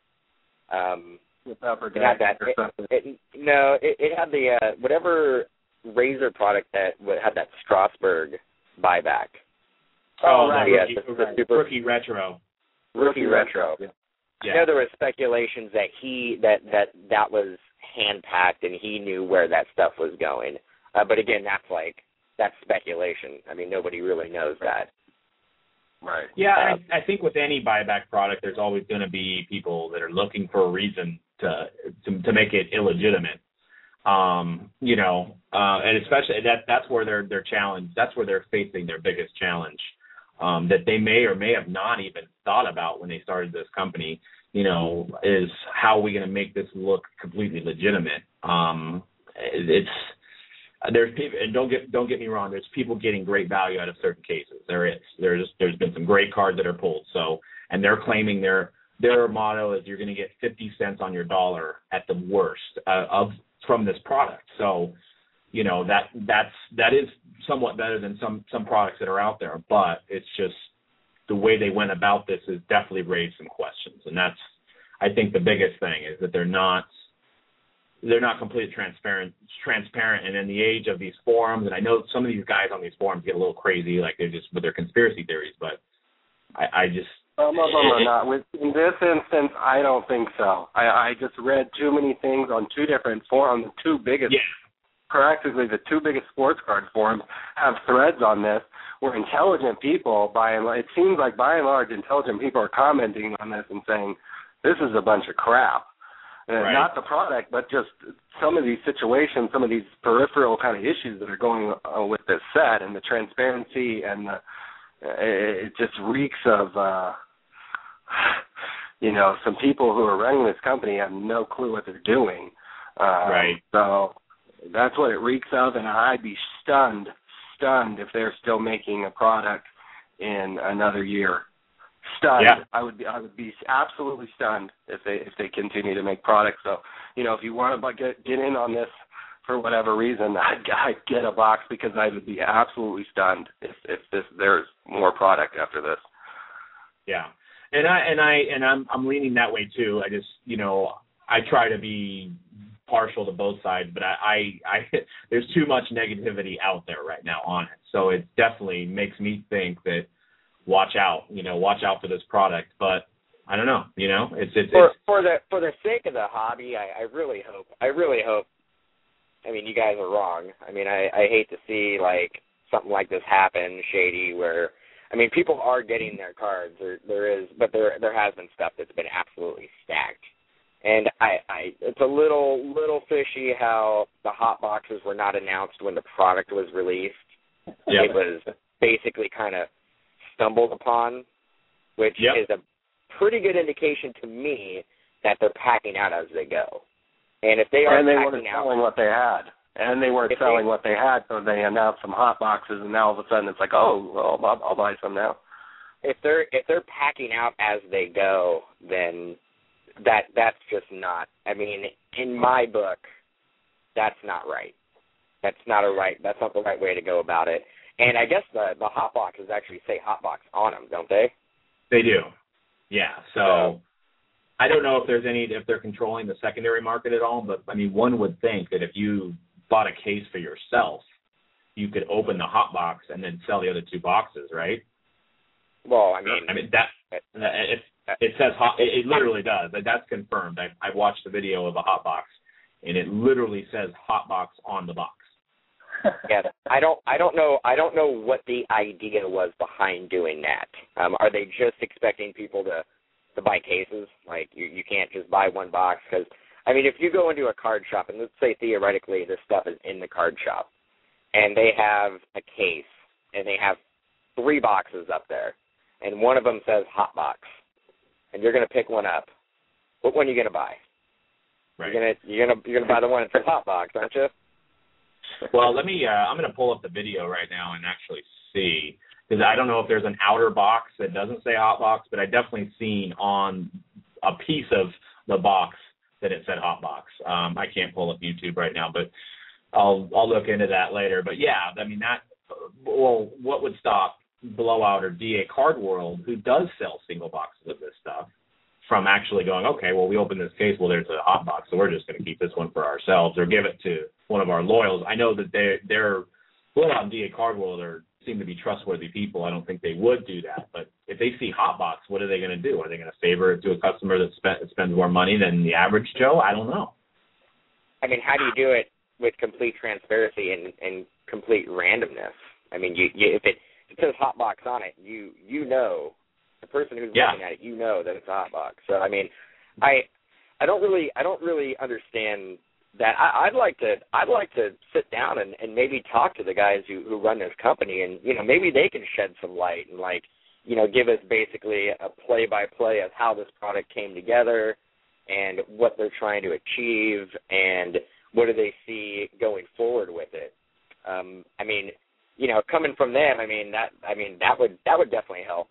Um, With Upper it had that. or something. It, it, no, it, it had the uh, whatever Razor product that w- had that Strasbourg buyback. Oh, right. the Yeah, rookie, the, the super rookie retro. rookie retro. Yeah. Yeah. I know there were speculations that he that that that was hand packed and he knew where that stuff was going. Uh, but again, that's like that's speculation. I mean, nobody really knows that. Right. Yeah, Uh, I, I think with any buyback product, there's always going to be people that are looking for a reason to to, to make it illegitimate. Um, you know, uh, and especially that that's where they're they're challenged. That's where they're facing their biggest challenge. Um, that they may or may have not even thought about when they started this company, you know, is how are we going to make this look completely legitimate? Um, it's there's people, and don't get don't get me wrong, there's people getting great value out of certain cases. There is. There's there's been some great cards that are pulled. So, and they're claiming their their motto is you're going to get fifty cents on your dollar at the worst uh, of from this product. So, you know, that that's that is somewhat better than some some products that are out there, but it's just the way they went about this has definitely raised some questions, and that's I think the biggest thing is that they're not they're not completely transparent transparent and in the age of these forums, and I know some of these guys on these forums get a little crazy, like they're just with their conspiracy theories, but I, I just Some of them are not. With, in this instance, I don't think so. I, I just read too many things on two different forums, the two biggest yeah. practically the two biggest sports card forums have threads on this where intelligent people, by and large, it seems like by and large, intelligent people are commenting on this and saying, this is a bunch of crap. And Right. not the product, but just some of these situations, some of these peripheral kind of issues that are going on with this set and the transparency and the, it just reeks of, uh, you know, some people who are running this company have no clue what they're doing. Um, Right. So that's what it reeks of, and I'd be stunned, stunned if they're still making a product in another year. Stunned. Yeah. I would be, I would be absolutely stunned if they if they continue to make products. So, you know, if you want to get get in on this for whatever reason, I'd, I'd get a box because I would be absolutely stunned if if this there's more product after this. Yeah. And I and I and I'm I'm leaning that way too. I just you know I try to be partial to both sides, but I, I, I there's too much negativity out there right now on it. So it definitely makes me think that watch out, you know, watch out for this product. But I don't know, you know, it's it's, for, it's for the for the sake of the hobby, I, I really hope I really hope. I mean, you guys are wrong. I mean, I, I hate to see like something like this happen, shady, where I mean, people are getting their cards. There, there is, but there, there has been stuff that's been absolutely stacked, and I, I, it's a little, little fishy how the hot boxes were not announced when the product was released. Yep. It was basically kind of stumbled upon, which Yep. is a pretty good indication to me that they're packing out as they go. And if they are and they packing weren't out, selling what they had. And they weren't If they- selling what they had, so they announced some hot boxes, and now all of a sudden it's like, oh, well, I'll, I'll buy some now. if they're if they're packing out as they go, then that that's just not. I mean, in my book, that's not right. that's not a right. That's not the right way to go about it. And I guess the the hot boxes actually say hot box on them, don't they? They do. Yeah. So I don't know if there's any if they're controlling the secondary market at all, but I mean, one would think that if you bought a case for yourself, you could open the hot box and then sell the other two boxes, right? Well, I mean, I mean that it it says hot. It, it literally does. That's confirmed. I I watched the video of a hot box, and it literally says hot box on the box. Yeah, I don't, I don't know, I don't know what the idea was behind doing that. Um, are they just expecting people to, to buy cases? Like you, you can't just buy one box because, I mean, if you go into a card shop and let's say theoretically this stuff is in the card shop, and they have a case and they have three boxes up there, and one of them says hot box, and you're going to pick one up. What one are you going to buy? Right. You're gonna, you're gonna, you're gonna buy the one that says hot box, aren't you? Well, let me. Uh, I'm going to pull up the video right now and actually see, because I don't know if there's an outer box that doesn't say hot box, but I definitely seen on a piece of the box that it said hot box. Um, I can't pull up YouTube right now, but I'll I'll look into that later. But yeah, I mean that. Well, what would stop Blowout or D A Card World, who does sell single boxes of this stuff, from actually going, okay, well, we open this case, well, there's a hot box, so we're just going to keep this one for ourselves or give it to one of our loyals. I know that they're, they're Blowout and D A Card World are, seem to be trustworthy people. I don't think they would do that. But if they see hot box, what are they going to do? Are they going to favor it to a customer that spend, spends more money than the average Joe? I don't know. I mean, how do you do it with complete transparency and, and complete randomness? I mean, you, you, if it, if it says hot box on it, you you know. The person who's yeah. looking at it, you know that it's a hot box. So I mean, I I don't really I don't really understand that. I, I'd like to I'd like to sit down and, and maybe talk to the guys who, who run this company, and you know maybe they can shed some light and like you know give us basically a play by play of how this product came together and what they're trying to achieve and what do they see going forward with it. Um, I mean, you know, coming from them, I mean that I mean that would that would definitely help.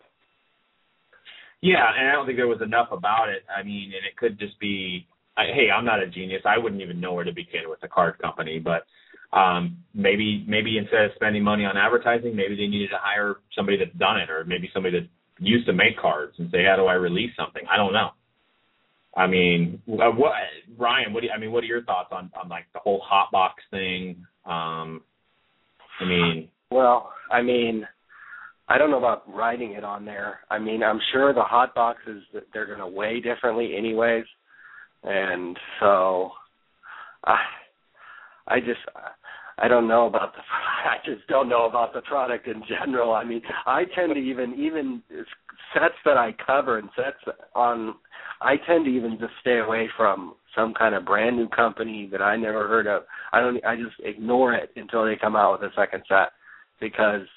Yeah, and I don't think there was enough about it. I mean, and it could just be, I, hey, I'm not a genius. I wouldn't even know where to begin with a card company. But um, maybe maybe instead of spending money on advertising, maybe they needed to hire somebody that's done it, or maybe somebody that used to make cards and say, how do I release something? I don't know. I mean, uh, what Ryan? What do you, I mean? What are your thoughts on, on like the whole hot box thing? Um, I mean, well, I mean. I don't know about writing it on there. I mean, I'm sure the hot boxes, they're going to weigh differently anyways. And so I I just, I don't know about the, I just don't know about the product in general. I mean, I tend to even, even sets that I cover and sets on, I tend to even just stay away from some kind of brand new company that I never heard of. I don't, I just ignore it until they come out with a second set because,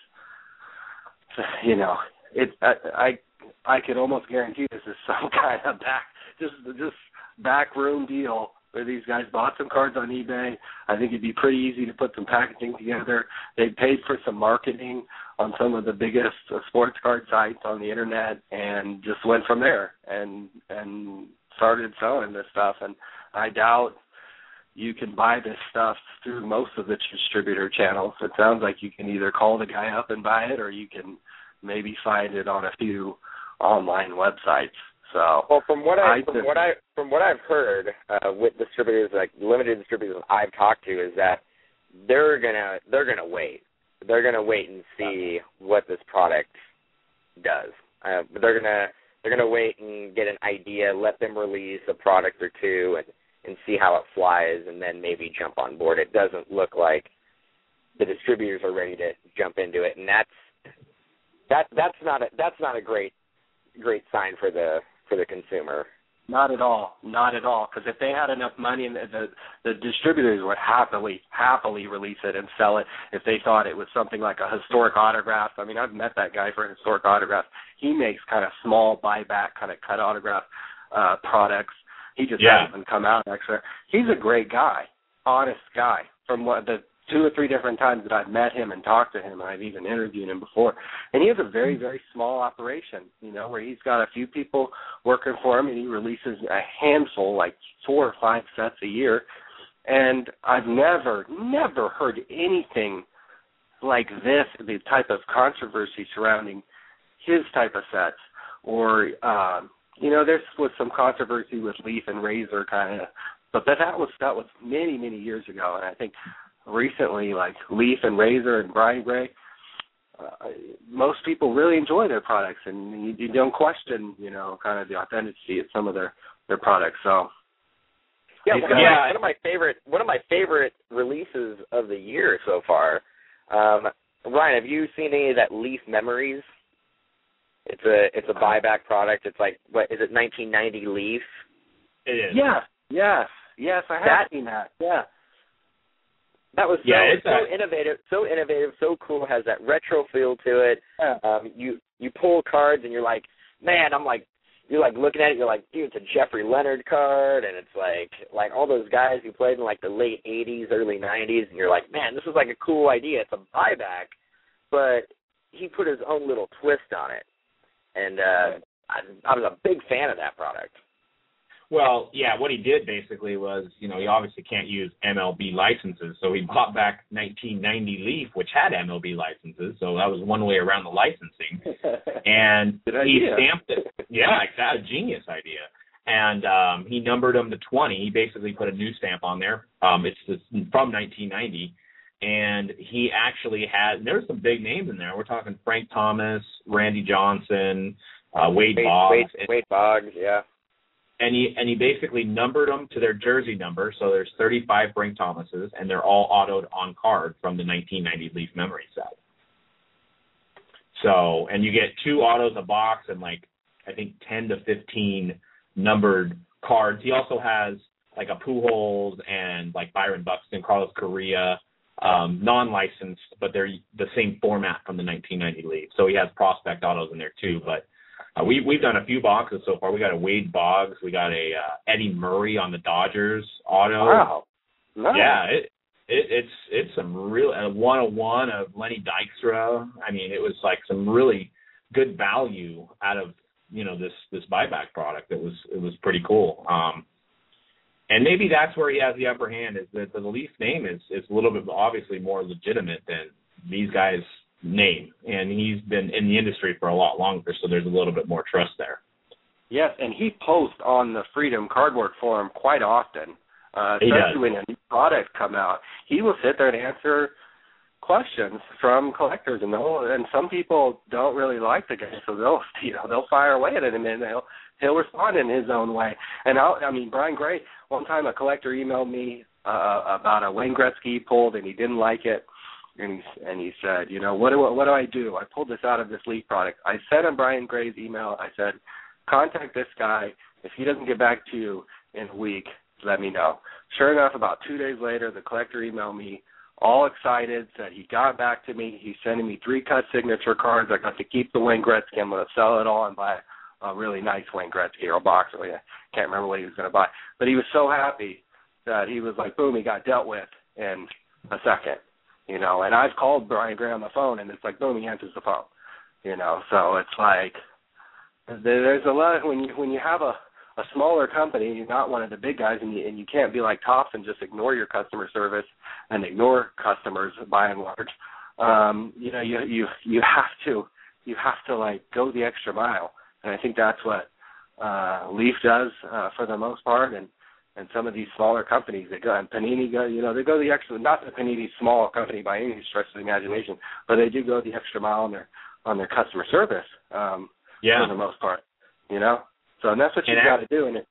you know, it. I, I I could almost guarantee this is some kind of back just just backroom deal where these guys bought some cards on eBay. I think it'd be pretty easy to put some packaging together. They paid for some marketing on some of the biggest uh, sports card sites on the internet and just went from there and and started selling this stuff. And I doubt you can buy this stuff through most of the distributor channels. It sounds like you can either call the guy up and buy it or you can maybe find it on a few online websites. So, well, from what I, I from th- what I from what I've heard uh, with distributors, like limited distributors I've talked to, is that they're gonna they're gonna wait. They're gonna wait and see what this product does. Uh, they're gonna they're gonna wait and get an idea, let them release a product or two, and and see how it flies, and then maybe jump on board. It doesn't look like the distributors are ready to jump into it, and that's that that's not a that's not a great great sign for the for the consumer. Not at all, not at all. Because if they had enough money, and the, the the distributors would happily happily release it and sell it if they thought it was something like a historic autograph. I mean, I've met that guy for a historic autograph. He makes kind of small buyback, kind of cut autograph uh, products. He just yeah. hasn't come out extra. He's a great guy, honest guy. From what the two or three different times that I've met him and talked to him, I've even interviewed him before. And he has a very, very small operation, you know, where he's got a few people working for him, and he releases a handful, like four or five sets a year. And I've never, never heard anything like this, the type of controversy surrounding his type of sets. Or, um, you know, there was some controversy with Leaf and Razor kind of, but that was, that was many, many years ago. And I think recently, like Leaf and Razor and Brian Gray, uh, most people really enjoy their products, and you, you don't question, you know, kind of the authenticity of some of their, their products. So, yeah, one of, yeah. my, one of my favorite one of my favorite releases of the year so far. Um, Ryan, have you seen any of that Leaf Memories? It's a it's a buyback product. It's like, what is it, nineteen ninety Leaf? It is. Yeah, yes, yes, I have That- seen that. Yeah. That was so, Yeah, it's so a- innovative, so innovative, so cool. Has that retro feel to it. Yeah. Um, you you pull cards and you're like, man, I'm like, you're like looking at it, you're like, dude, it's a Jeffrey Leonard card, and it's like like all those guys who played in like the late eighties, early nineties, and you're like, man, this is like a cool idea. It's a buyback, but he put his own little twist on it, and uh, I, I was a big fan of that product. Well, yeah, what he did basically was, you know, he obviously can't use M L B licenses, so he bought back nineteen ninety Leaf, which had M L B licenses, so that was one way around the licensing. And Good he idea. stamped it. Yeah, exactly, a genius idea. And um, he numbered them to twenty. He basically put a new stamp on there. Um, it's this, from nineteen ninety. And he actually had, there's some big names in there. We're talking Frank Thomas, Randy Johnson, uh, Wade, Wade Boggs. Wade, and, Wade Boggs, yeah. and he and he basically numbered them to their jersey number. So there's thirty-five Frank Thomases, and they're all autoed on card from the nineteen ninety Leaf Memory set. So, and you get two autos a box and like, I think ten to fifteen numbered cards. He also has like a Pujols and like Byron Buxton, Carlos Correa, um, non-licensed, but they're the same format from the nineteen ninety Leaf. So he has prospect autos in there too. But uh, we, we've done a few boxes so far. We got a Wade Boggs. We got a uh, Eddie Murray on the Dodgers auto. Wow. Nice. Yeah, it, it, it's it's some real a one oh one of Lenny Dykstra. I mean, it was like some really good value out of, you know, this this buyback product. It was it was pretty cool. Um, and maybe that's where he has the upper hand, is that the Leaf name is is a little bit obviously more legitimate than these guys' name, and he's been in the industry for a lot longer, so there's a little bit more trust there. Yes, and he posts on the Freedom Cardwork forum quite often, uh, He especially does. when a new product come out. He will sit there and answer questions from collectors, and they'll, and some people don't really like the guy, so they'll you know they'll fire away at him, and he'll he'll respond in his own way. And I'll, I mean, Brian Gray, one time a collector emailed me uh, about a Wayne Gretzky he pulled, and he didn't like it. And he, and he said, you know, what do, what do I do? I pulled this out of this Leaf product. I sent him Brian Gray's email. I said, contact this guy. If he doesn't get back to you in a week, let me know. Sure enough, about two days later, the collector emailed me, all excited, said he got back to me. He's sending me three cut signature cards. I got to keep the Wayne Gretzky. I'm going to sell it all and buy a really nice Wayne Gretzky or a box. I can't remember what he was going to buy. But he was so happy that he was like, boom, he got dealt with in a second. You know, and I've called Brian Gray on the phone, and it's like, boom, he answers the phone. You know, so it's like there's a lot of, when you when you have a, a smaller company, you're not one of the big guys, and you and you can't be like Topps and just ignore your customer service and ignore customers by and large. Um, you know, you you you have to you have to like go the extra mile, and I think that's what uh, Leaf does uh, for the most part, and. And some of these smaller companies, they go, and Panini go, you know, they go the extra. Not that Panini's a small company by any stretch of the imagination, but they do go the extra mile on their on their customer service. Um, Yeah. for the most part, you know. So and that's what you've And got to do. And it,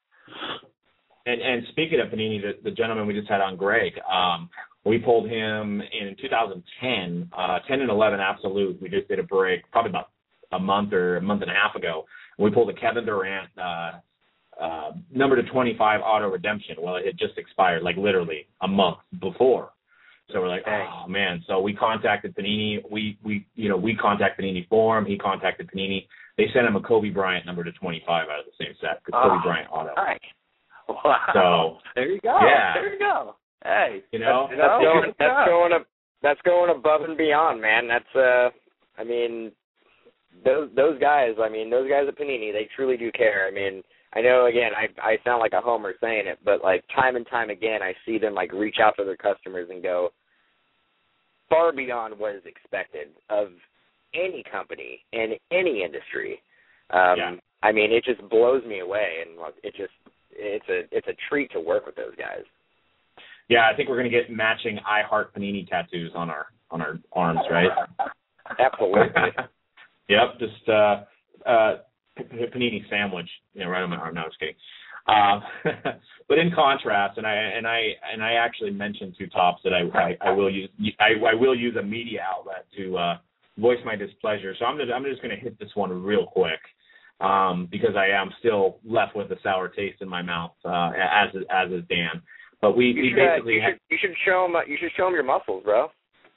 And and speaking of Panini, the, the gentleman we just had on, Greg, um, we pulled him in two thousand ten, uh, ten and eleven Absolute. We just did a break probably about a month or a month and a half ago. We pulled a Kevin Durant uh, uh, number to twenty-five auto redemption. Well, it had just expired, like literally a month before. So we're like, oh man. So we contacted Panini. We we you know we contacted Panini for him. He contacted Panini. They sent him a Kobe Bryant number to twenty-five out of the same set because oh, Kobe Bryant auto. Right. Wow. So there you go. Yeah. There you go. Hey, you know that's, that's going that's going up that's going above and beyond, man. That's uh, I mean, those those guys. I mean, those guys at Panini, they truly do care. I mean, I know, again, I I sound like a homer saying it, but, like, time and time again, I see them, like, reach out to their customers and go far beyond what is expected of any company in any industry. Um, yeah. I mean, it just blows me away, and it just it's a it's a treat to work with those guys. Yeah, I think we're going to get matching I Heart Panini tattoos on our on our arms, right? Absolutely. Yep, just uh, uh, Panini sandwich, you know, right on my arm. No, just kidding. Uh, but in contrast, and I and I and I actually mentioned to Topps that I, I, I will use I, I will use a media outlet to uh, voice my displeasure. So I'm just, I'm just going to hit this one real quick um, because I am still left with a sour taste in my mouth, uh, as as is Dan. But we, we should, basically uh, you, should, you should show them you should show them your muscles, bro.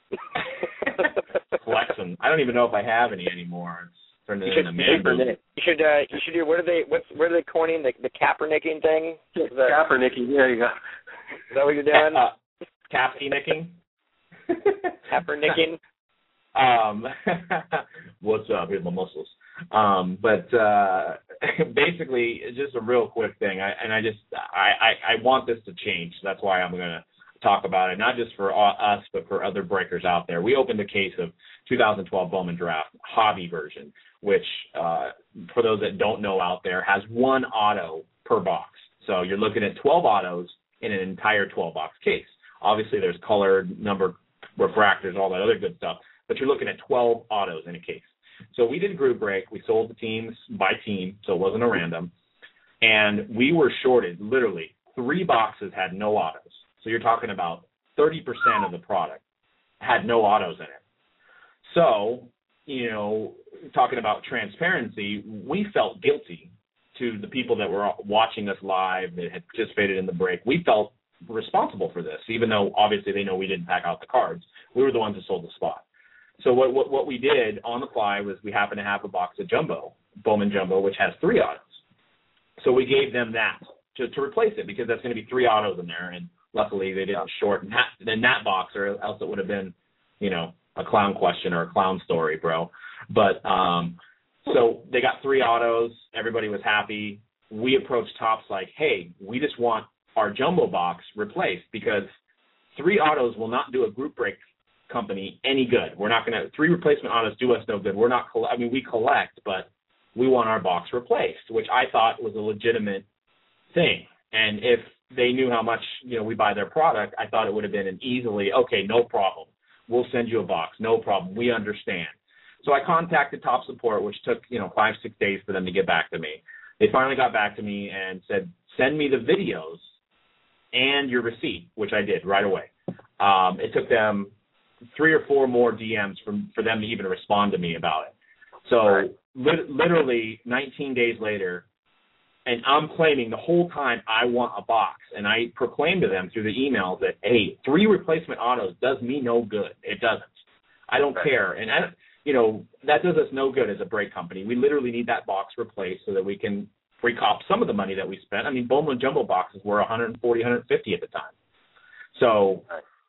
Flexing. I don't even know if I have any anymore. It's turned you into should, man boob. You should uh, you should do what are they what's what are they coining the the Kaepernicking thing? Is that, Kaepernicking, there you go. Is that what you're doing? Uh, Cappy nicking. Kaepernicking. Um, what's up? Here's my muscles. Um, but uh, basically, it's just a real quick thing, I, and I just I, I, I want this to change. That's why I'm going to talk about it, not just for us, but for other breakers out there. We opened a case of two thousand twelve Bowman Draft hobby version, which, uh, for those that don't know out there, has one auto per box. So you're looking at twelve autos in an entire twelve-box case. Obviously, there's colored, number, refractors, all that other good stuff, but you're looking at twelve autos in a case. So we did group break. We sold the teams by team, so it wasn't a random. And we were shorted, literally, three boxes had no autos. So you're talking about thirty percent of the product had no autos in it. So, you know, talking about transparency, we felt guilty to the people that were watching us live, that had participated in the break. We felt responsible for this, even though obviously they know we didn't pack out the cards. We were the ones who sold the spot. So what, what, what we did on the fly was we happened to have a box of Jumbo, Bowman Jumbo, which has three autos. So we gave them that to, to replace it, because that's going to be three autos in there, and luckily they didn't shorten that, in that box, or else it would have been, you know, a clown question or a clown story, bro. But um, so they got three autos. Everybody was happy. We approached Topps like, hey, we just want our Jumbo box replaced, because three autos will not do a group break company any good. We're not going to, three replacement autos do us no good. We're not, I mean, we collect, but we want our box replaced, which I thought was a legitimate thing. And if they knew how much, you know, we buy their product, I thought it would have been an easily, okay, no problem. We'll send you a box. No problem. We understand. So I contacted Top Support, which took, you know, five, six days for them to get back to me. They finally got back to me and said, send me the videos and your receipt, which I did right away. Um, it took them three or four more D Ms from, for them to even respond to me about it. So right. li- literally nineteen days later, and I'm claiming the whole time I want a box, and I proclaimed to them through the emails that, hey, three replacement autos does me no good. It doesn't. I don't right. care. And, I, you know, that does us no good as a break company. We literally need that box replaced so that we can recop some of the money that we spent. I mean, Bowman Jumbo boxes were one forty, one fifty at the time. So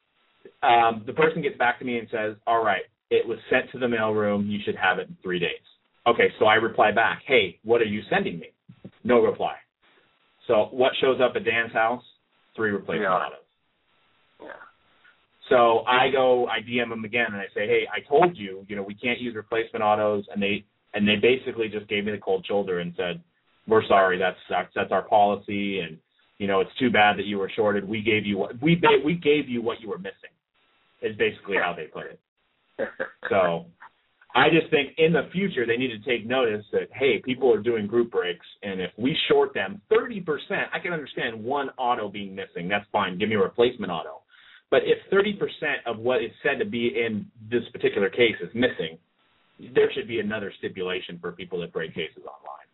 um, the person gets back to me and says, all right, it was sent to the mailroom. You should have it in three days. Okay, so I reply back, hey, what are you sending me? No reply. So what shows up at Dan's house? Three replacement yeah. autos. Yeah. So I go, I D M them again, and I say, hey, I told you, you know, we can't use replacement autos, and they and they basically just gave me the cold shoulder and said, we're sorry, that's that's, that's our policy, and you know, it's too bad that you were shorted. We gave you what we we gave you what you were missing. Is basically how they put it. So I just think in the future they need to take notice that, hey, people are doing group breaks, and if we short them thirty percent, I can understand one auto being missing. That's fine. Give me a replacement auto. But if thirty percent of what is said to be in this particular case is missing, there should be another stipulation for people that break cases online.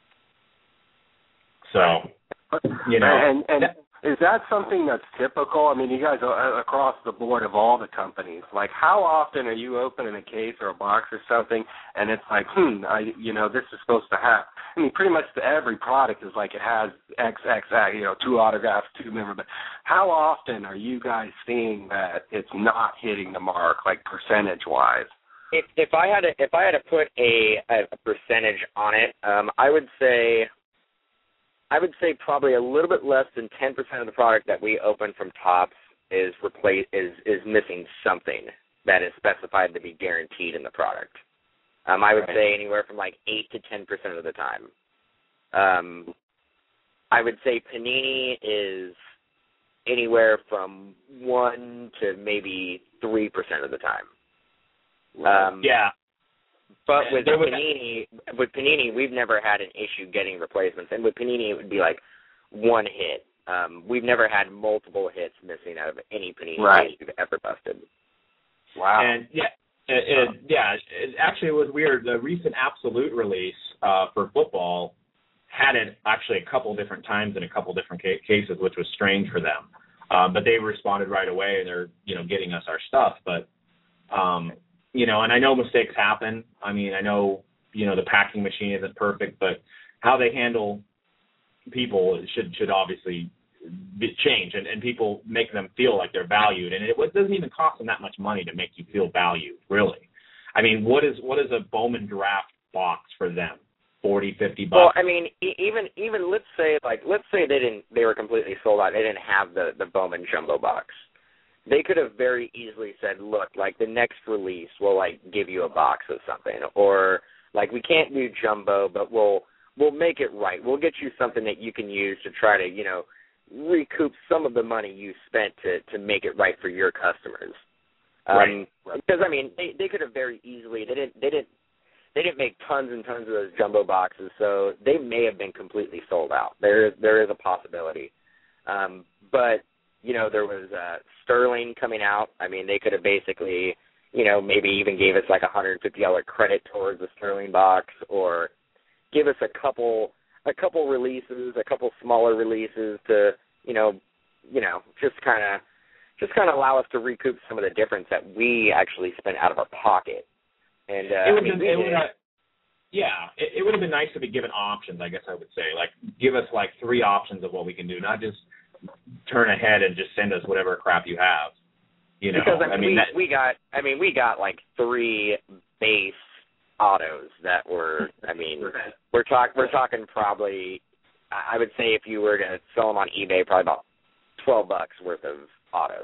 So, you know. And, and that, is that something that's typical? I mean, you guys are across the board of all the companies. Like, how often are you opening a case or a box or something, and it's like, hmm, I, you know, this is supposed to have. I mean, pretty much every product is like it has X X X, you know, two autographs, two member. But how often are you guys seeing that it's not hitting the mark, like percentage wise? If if I had to if I had to put a a percentage on it, um, I would say I would say probably a little bit less than ten percent of the product that we open from Topps is replace is is missing something that is specified to be guaranteed in the product. Um, I would right. say anywhere from like eight to ten percent of the time. Um, I would say Panini is anywhere from one to maybe three percent of the time. Um, yeah. But with Panini, with Panini, we've never had an issue getting replacements, and with Panini, it would be like one hit. Um, we've never had multiple hits missing out of any Panini right. case we've ever busted. Wow. And yeah, it, it, yeah, it actually it was weird. The recent Absolute release uh, for football had it actually a couple different times in a couple different ca- cases, which was strange for them. Uh, but they responded right away, and they're you know getting us our stuff. But um, you know, and I know mistakes happen. I mean, I know you know the packing machine isn't perfect, but how they handle people should should obviously be change, and, and people make them feel like they're valued. And it, it doesn't even cost them that much money to make you feel valued, really. I mean, what is what is a Bowman draft box for them? forty, fifty bucks? Well, I mean, e- even even let's say like let's say they didn't they were completely sold out. They didn't have the the Bowman jumbo box. They could have very easily said, look, like the next release we'll like give you a box of something, or like we can't do jumbo, but we'll we'll make it right. We'll get you something that you can use to try to, you know, recoup some of the money you spent to, to make it right for your customers. Um, right. Because I mean, they, they could have very easily they didn't they didn't they didn't make tons and tons of those jumbo boxes, so they may have been completely sold out. There there is a possibility, um, but you know there was uh, Sterling coming out. I mean, they could have basically, you know, maybe even gave us like a hundred and fifty dollar credit towards the Sterling box, or give us a couple a couple releases, a couple smaller releases to, you know, you know, just kind of just kind of allow us to recoup some of the difference that we actually spent out of our pocket. And uh, it would I mean, have, it would have, yeah, it, it would have been nice to be given options. I guess I would say, like, give us like three options of what we can do, not just turn ahead and just send us whatever crap you have. You know, because I mean, I mean we, that, we got, I mean, we got like three base autos that were, I mean, we're talking, we're talking probably, I would say if you were to sell them on eBay, probably about twelve bucks worth of autos.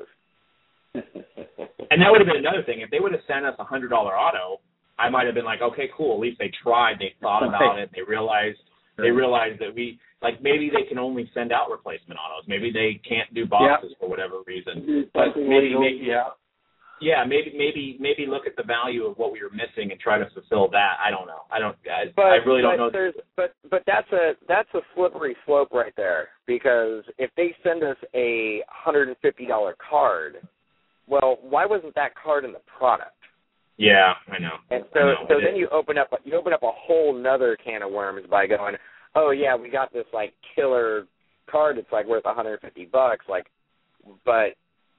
And that would have been another thing. If they would have sent us a hundred dollar auto, I might have been like, okay, cool. At least they tried. They thought about it. They realized they realized that we like maybe they can only send out replacement autos. Maybe they can't do boxes yep. for whatever reason. But maybe, maybe yeah, yeah, maybe maybe maybe look at the value of what we were missing and try to fulfill that. I don't know. I don't. I, but, I really don't but know. There's, but but that's a that's a slippery slope right there, because if they send us a hundred and fifty dollar card, well, why wasn't that card in the product? Yeah, I know. And so, know. so then you open up you open up a whole nother can of worms by going, oh yeah, we got this like killer card that's like worth one hundred fifty bucks, like, but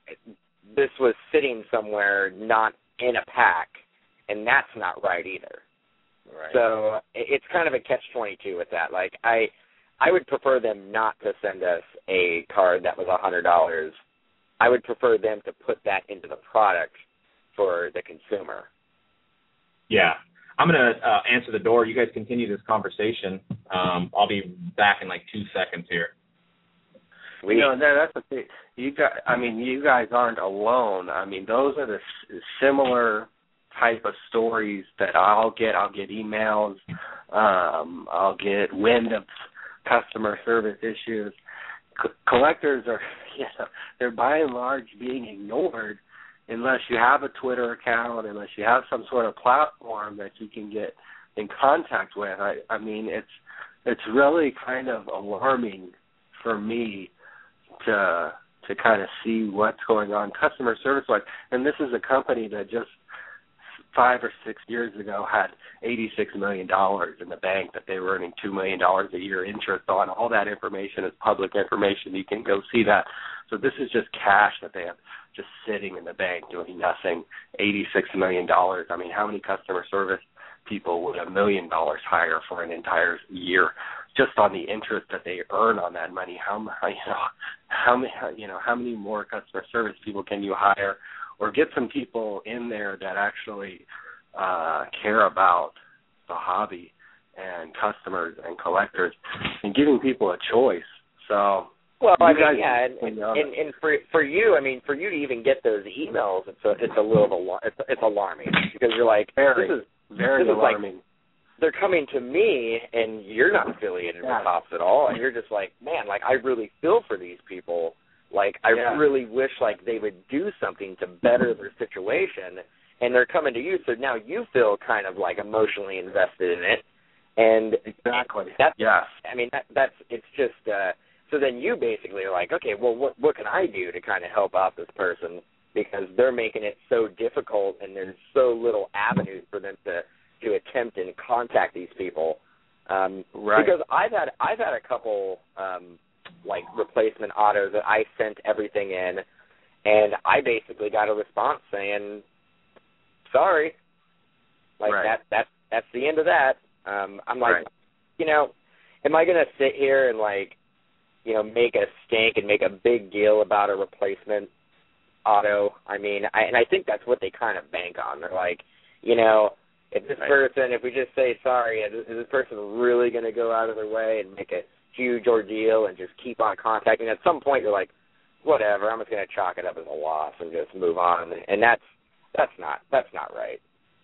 this was sitting somewhere not in a pack, and that's not right either. Right. So it's kind of a catch twenty-two with that. Like I, I would prefer them not to send us a card that was one hundred dollars. I would prefer them to put that into the product for the consumer. Yeah. I'm going to uh, answer the door. You guys continue this conversation. Um, I'll be back in like two seconds here. We, you know, that's the thing. You got, I mean, you guys aren't alone. I mean, those are the s- similar type of stories that I'll get. I'll get emails. Um, I'll get wind of customer service issues. C- collectors are, you know, they're by and large being ignored unless you have a Twitter account, unless you have some sort of platform that you can get in contact with. I, I mean, it's it's really kind of alarming for me to to kind of see what's going on customer service-wise. And this is a company that just five or six years ago had eighty-six million dollars in the bank that they were earning two million dollars a year interest on. All that information is public information. You can go see that. So this is just cash that they have just sitting in the bank doing nothing, eighty-six million dollars. I mean, how many customer service people would a million dollars hire for an entire year just on the interest that they earn on that money? How, you know, how many, you know, how many more customer service people can you hire, or get some people in there that actually uh, care about the hobby and customers and collectors and giving people a choice. So, well, I mean, guys, yeah, and, and, and, and for for you, I mean, for you to even get those emails, it's a, it's a little it's, it's alarming because you're like, very, this is very this alarming. Is like, they're coming to me, and you're not affiliated yeah. with Tops at all, and you're just like, man, like I really feel for these people. Like I yeah. really wish like they would do something to better their situation, and they're coming to you, so now you feel kind of like emotionally invested in it, and exactly. That's, yes. I mean, that, that's it's just. Uh, So then you basically are like, okay, well, what what can I do to kind of help out this person because they're making it so difficult and there's so little avenues for them to, to attempt and contact these people. Um, right. Because I've had I've had a couple um, like replacement autos that I sent everything in, and I basically got a response saying, sorry, like right. that that's that's the end of that. Um, I'm like, right. you know, am I gonna sit here and like you know, make a stink and make a big deal about a replacement auto? I mean, I, and I think that's what they kind of bank on. They're like, you know, if this right. person, if we just say sorry, is, is this person really going to go out of their way and make a huge ordeal and just keep on contacting? At some point, you're like, whatever, I'm just going to chalk it up as a loss and just move on. And that's that's not that's not right.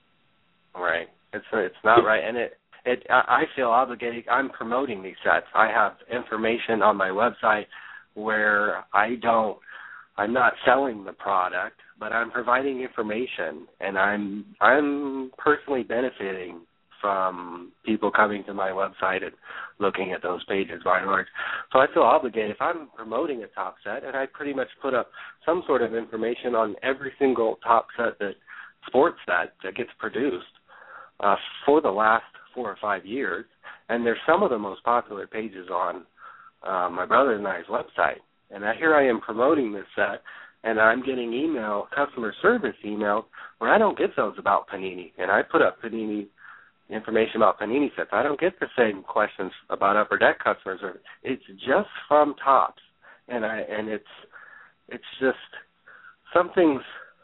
Right. It's it's not right, and it. It, I feel obligated. I'm promoting these sets. I have information on my website where I don't, I'm not selling the product, but I'm providing information, and I'm I'm personally benefiting from people coming to my website and looking at those pages by and large. So I feel obligated. If I'm promoting a top set, and I pretty much put up some sort of information on every single top set that sports set that gets produced uh, for the last four or five years, and they're some of the most popular pages on uh, my brother and I's website. And I, here I am promoting this set, and I'm getting email, customer service emails, where I don't get those about Panini. And I put up Panini information about Panini sets. I don't get the same questions about Upper Deck customer service. It's just from Tops, and I and it's it's just something's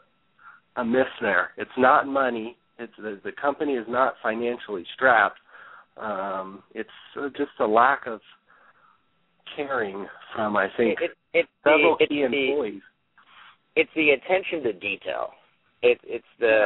amiss there. It's not money. It's the, the company is not financially strapped. Um, it's uh, just a lack of caring from, I think, it, it, it, several it, key it's employees. The, it's the attention to detail. It, it's the,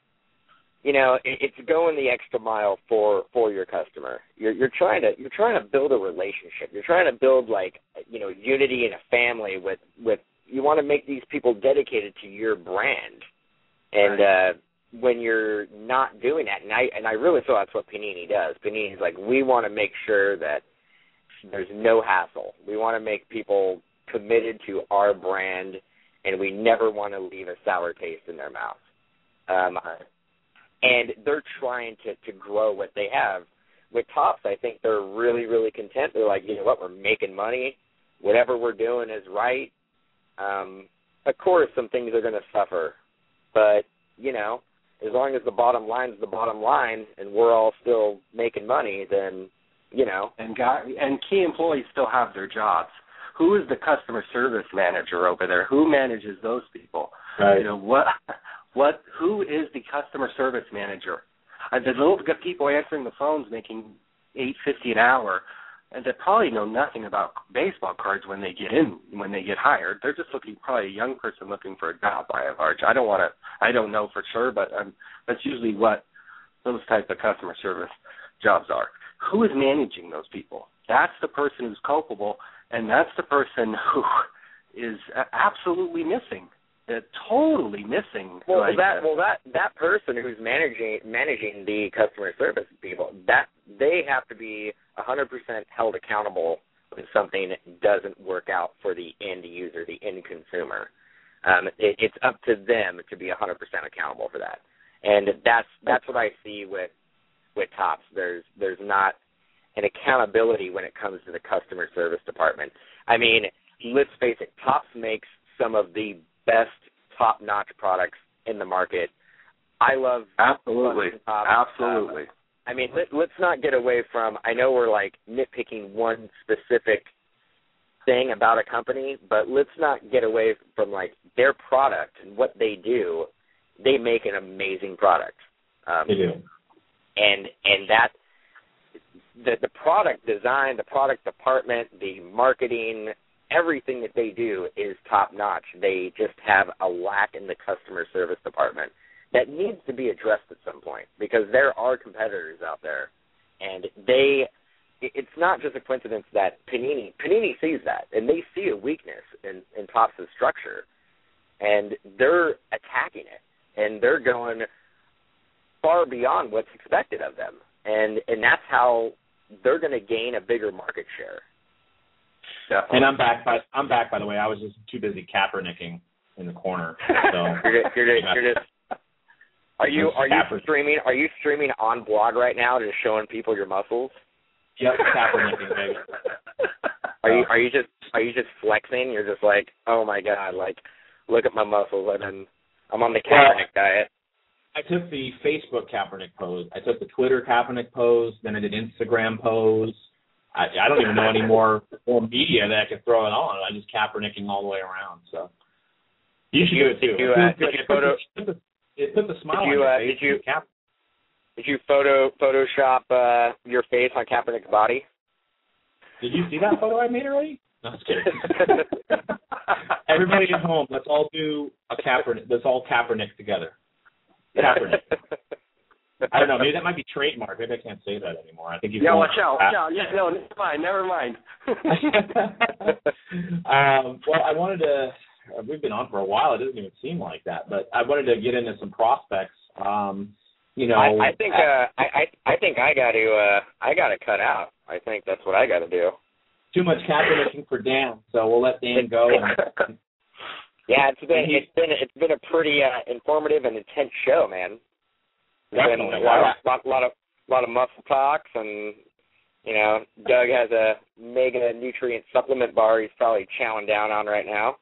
you know, it, it's going the extra mile for, for your customer. You're, you're trying to you're trying to build a relationship. You're trying to build like you know unity in a family with, with you want to make these people dedicated to your brand, and. Right. Uh, when you're not doing that, and I and I really feel that's what Panini does. Panini's like, we want to make sure that there's no hassle. We want to make people committed to our brand, and we never want to leave a sour taste in their mouth. Um, and they're trying to, to grow what they have. With Tops, I think they're really, really content. They're like, you know what, we're making money. Whatever we're doing is right. Um, of course, some things are going to suffer, but, you know, as long as the bottom line is the bottom line and we're all still making money, then, you know. And got, and key employees still have their jobs. Who is the customer service manager over there? Who manages those people? Right. You know, what, what, who is the customer service manager? Uh, the little people answering the phones making eight fifty an hour, and they probably know nothing about baseball cards when they get in, when they get hired. They're just looking, probably a young person looking for a job by and large. I don't want to, I don't know for sure, but um, that's usually what those type of customer service jobs are. Who is managing those people? That's the person who's culpable, and that's the person who is absolutely missing. They're totally missing. Well, like, that well that that person who's managing managing the customer service people, that they have to be one hundred percent held accountable when something doesn't work out for the end user, the end consumer. Um, it, it's up to them to be one hundred percent accountable for that, and that's that's what I see with with Tops. There's there's not an accountability when it comes to the customer service department. I mean, let's face it, Tops makes some of the best top-notch products in the market. I love absolutely, Tops. absolutely. Um, I mean, let, let's not get away from. I know we're like nitpicking one specific thing about a company, but let's not get away from like their product and what they do. They make an amazing product. Um, they do, and and that the the product design, the product department, the marketing, everything that they do is top notch. They just have a lack in the customer service department that needs to be addressed at some point, because there are competitors out there, and they. It's not just a coincidence that Panini Panini sees that, and they see a weakness in, in Topps' structure, and they're attacking it, and they're going far beyond what's expected of them, and and that's how they're going to gain a bigger market share. Definitely. And I'm back. By, I'm back. By the way, I was just too busy Kaepernicking in the corner. So you're, just, you're, just, you're just. Are you are you streaming? Are you streaming on blog right now, just showing people your muscles? Yep, Kaepernicking, baby. Are you are you just are you just flexing? You're just like, oh my god, like look at my muscles. And then I'm on the Kaepernick well, diet. I took the Facebook Kaepernick pose. I took the Twitter Kaepernick pose. Then I did Instagram pose. I, I don't even know any more, more media that I could throw it on. I just Kaepernicking all the way around. So you should you, do it too. Did you, uh, did you photo? It put, the, it put the smile did you, on uh, your face. Did you? Cap- Did you photo Photoshop uh, your face on Kaepernick's body? Did you see that photo I made already? No, just kidding. Everybody at home, let's all do a Kaepernick. Let's all Kaepernick together. Kaepernick. I don't know. Maybe that might be trademark. Maybe I can't say that anymore. I think you. Yeah, watch out. Watch out. Yeah, no, never mind. Never mind. um, well, I wanted to. We've been on for a while. It doesn't even seem like that, but I wanted to get into some prospects. Um, You know, I, I think uh, I, I I think I got to uh, I got to cut out. I think that's what I got to do. Too much Kaepernicking for Dan, so we'll let Dan go. And, yeah, it's been it's been it's been a pretty uh, informative and intense show, man. There's been a lot of lot, lot of lot of muscle talks, and you know, Doug has a mega nutrient supplement bar he's probably chowing down on right now.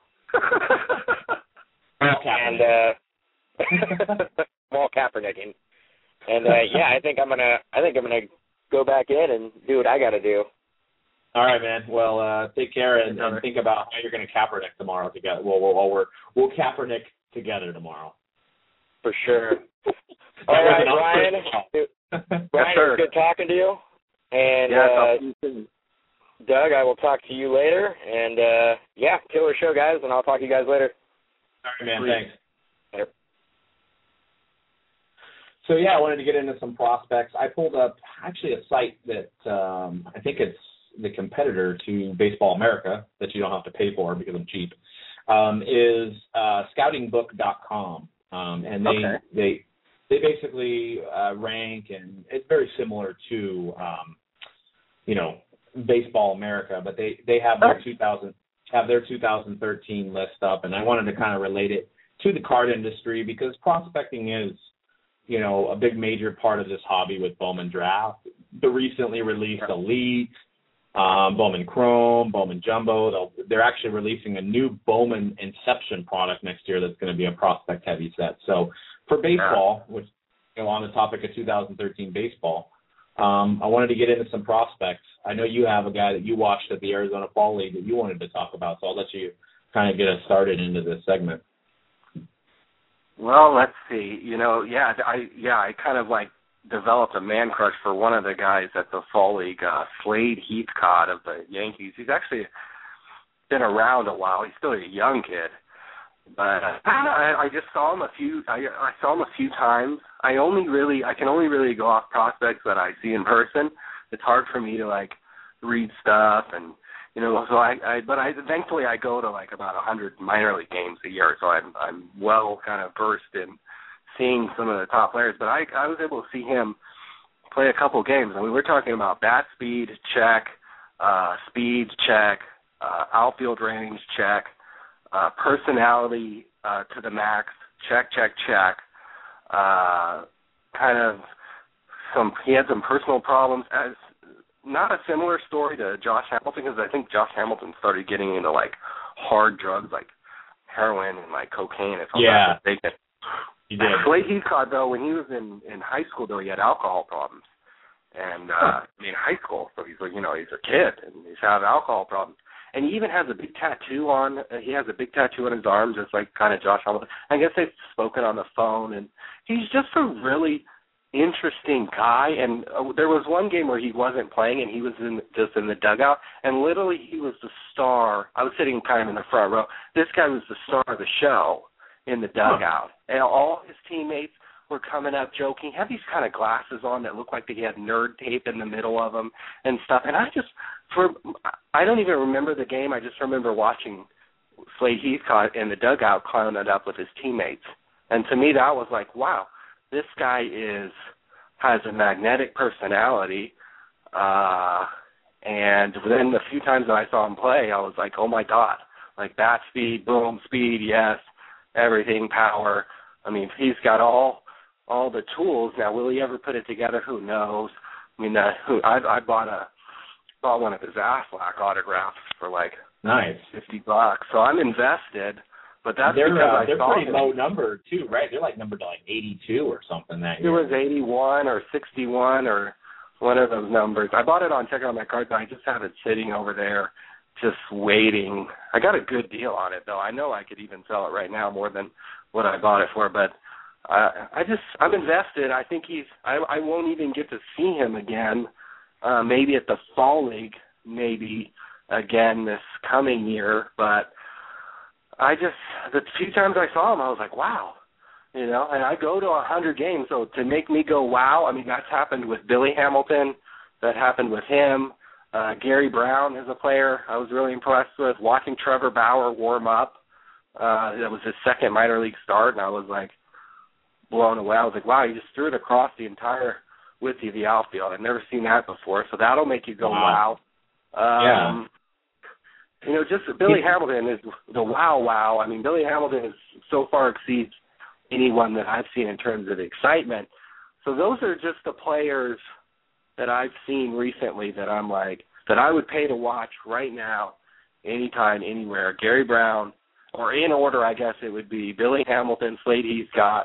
and uh, more Kaepernicking. And uh, yeah, I think I'm gonna. I think I'm gonna go back in and do what I got to do. All right, man. Well, uh, take care and, and think about how you're gonna Kaepernick tomorrow together. Well, we'll we'll, we'll Kaepernick together tomorrow. For sure. All right, Ryan. Ryan, yes, it was good talking to you. And yeah, uh, Doug, I will talk to you later. And uh, yeah, killer show, guys. And I'll talk to you guys later. All right, man. Thanks. Yep. So, yeah, I wanted to get into some prospects. I pulled up actually a site that um, I think it's the competitor to Baseball America that you don't have to pay for because I'm cheap, um, is uh, scouting book dot com. Um, and they, okay. they they basically uh, rank, and it's very similar to, um, you know, Baseball America, but they, they have their two thousand have their two thousand thirteen list up, and I wanted to kind of relate it to the card industry because prospecting is, you know, a big major part of this hobby with Bowman Draft. The recently released Elite, um, Bowman Chrome, Bowman Jumbo. They'll, they're actually releasing a new Bowman Inception product next year that's going to be a prospect-heavy set. So for baseball, which, you know, on the topic of two thousand thirteen baseball, um, I wanted to get into some prospects. I know you have a guy that you watched at the Arizona Fall League that you wanted to talk about, so I'll let you kind of get us started into this segment. Well, let's see. You know, yeah, I yeah, I kind of like developed a man crush for one of the guys at the Fall League, uh, Slade Heathcott of the Yankees. He's actually been around a while. He's still a young kid, but uh, I, I just saw him a few. I, I saw him a few times. I only really, I can only really go off prospects that I see in person. It's hard for me to like read stuff and. You know, so I, I, but I, thankfully I go to like about a hundred minor league games a year, so I'm, I'm well kind of versed in seeing some of the top players. But I, I was able to see him play a couple games. I mean, we're talking about bat speed check, uh, speed check, uh, outfield range check, uh, personality uh, to the max, check, check, check. Uh, kind of some, he had some personal problems as. Not a similar story to Josh Hamilton because I think Josh Hamilton started getting into like hard drugs like heroin and like cocaine. If I'm yeah, not mistaken. He did. Slade Heathcott though, when he was in, in high school though, he had alcohol problems, and uh, I mean high school, so he's like you know he's a kid and he's had alcohol problems, and he even has a big tattoo on. Uh, he has a big tattoo on his arm, just like kind of Josh Hamilton. I guess they've spoken on the phone, and he's just a really interesting guy. And uh, there was one game where he wasn't playing and he was in, just in the dugout, and literally he was the star. I was sitting kind of in the front row. This guy was the star of the show in the dugout. And all his teammates were coming up joking. He had these kind of glasses on that looked like they had nerd tape in the middle of them and stuff. And I just, for I don't even remember the game. I just remember watching Slade Heathcott in the dugout clowning it up with his teammates. And to me, that was like, wow, this guy is has a magnetic personality. Uh, and then the few times that I saw him play, I was like, oh, my God. Like bat speed, boom, speed, yes, everything, power. I mean, he's got all all the tools. Now, will he ever put it together? Who knows? I mean, uh, who, I, I bought a bought one of his Aflac autographs for like nice fifty bucks. So I'm invested, but that's they're, because uh, I they're saw pretty him. low number too, right? They're like numbered to like eighty-two or something that It year. was eighty-one or sixty-one or one of those numbers. I bought it on Check Out My Cards, but I just have it sitting over there just waiting. I got a good deal on it, though. I know I could even sell it right now more than what I bought it for, but I, I just, I'm invested. I think he's, I, I won't even get to see him again, uh, maybe at the Fall League, maybe again this coming year, but I just, the few times I saw him, I was like, wow. You know, and I go to a hundred games, so to make me go, wow, I mean, that's happened with Billy Hamilton. That happened with him. Uh, Gary Brown is a player I was really impressed with. Watching Trevor Bauer warm up. Uh, that was his second minor league start, and I was, like, blown away. I was like, wow, he just threw it across the entire width of the outfield. I've never seen that before, so that'll make you go, wow. wow. Um, yeah. You know, just Billy Hamilton is the wow, wow. I mean, Billy Hamilton is so far exceeds anyone that I've seen in terms of excitement. So those are just the players that I've seen recently that I'm like, that I would pay to watch right now, anytime, anywhere. Gary Brown, or in order, I guess it would be Billy Hamilton, Slade Heathcott,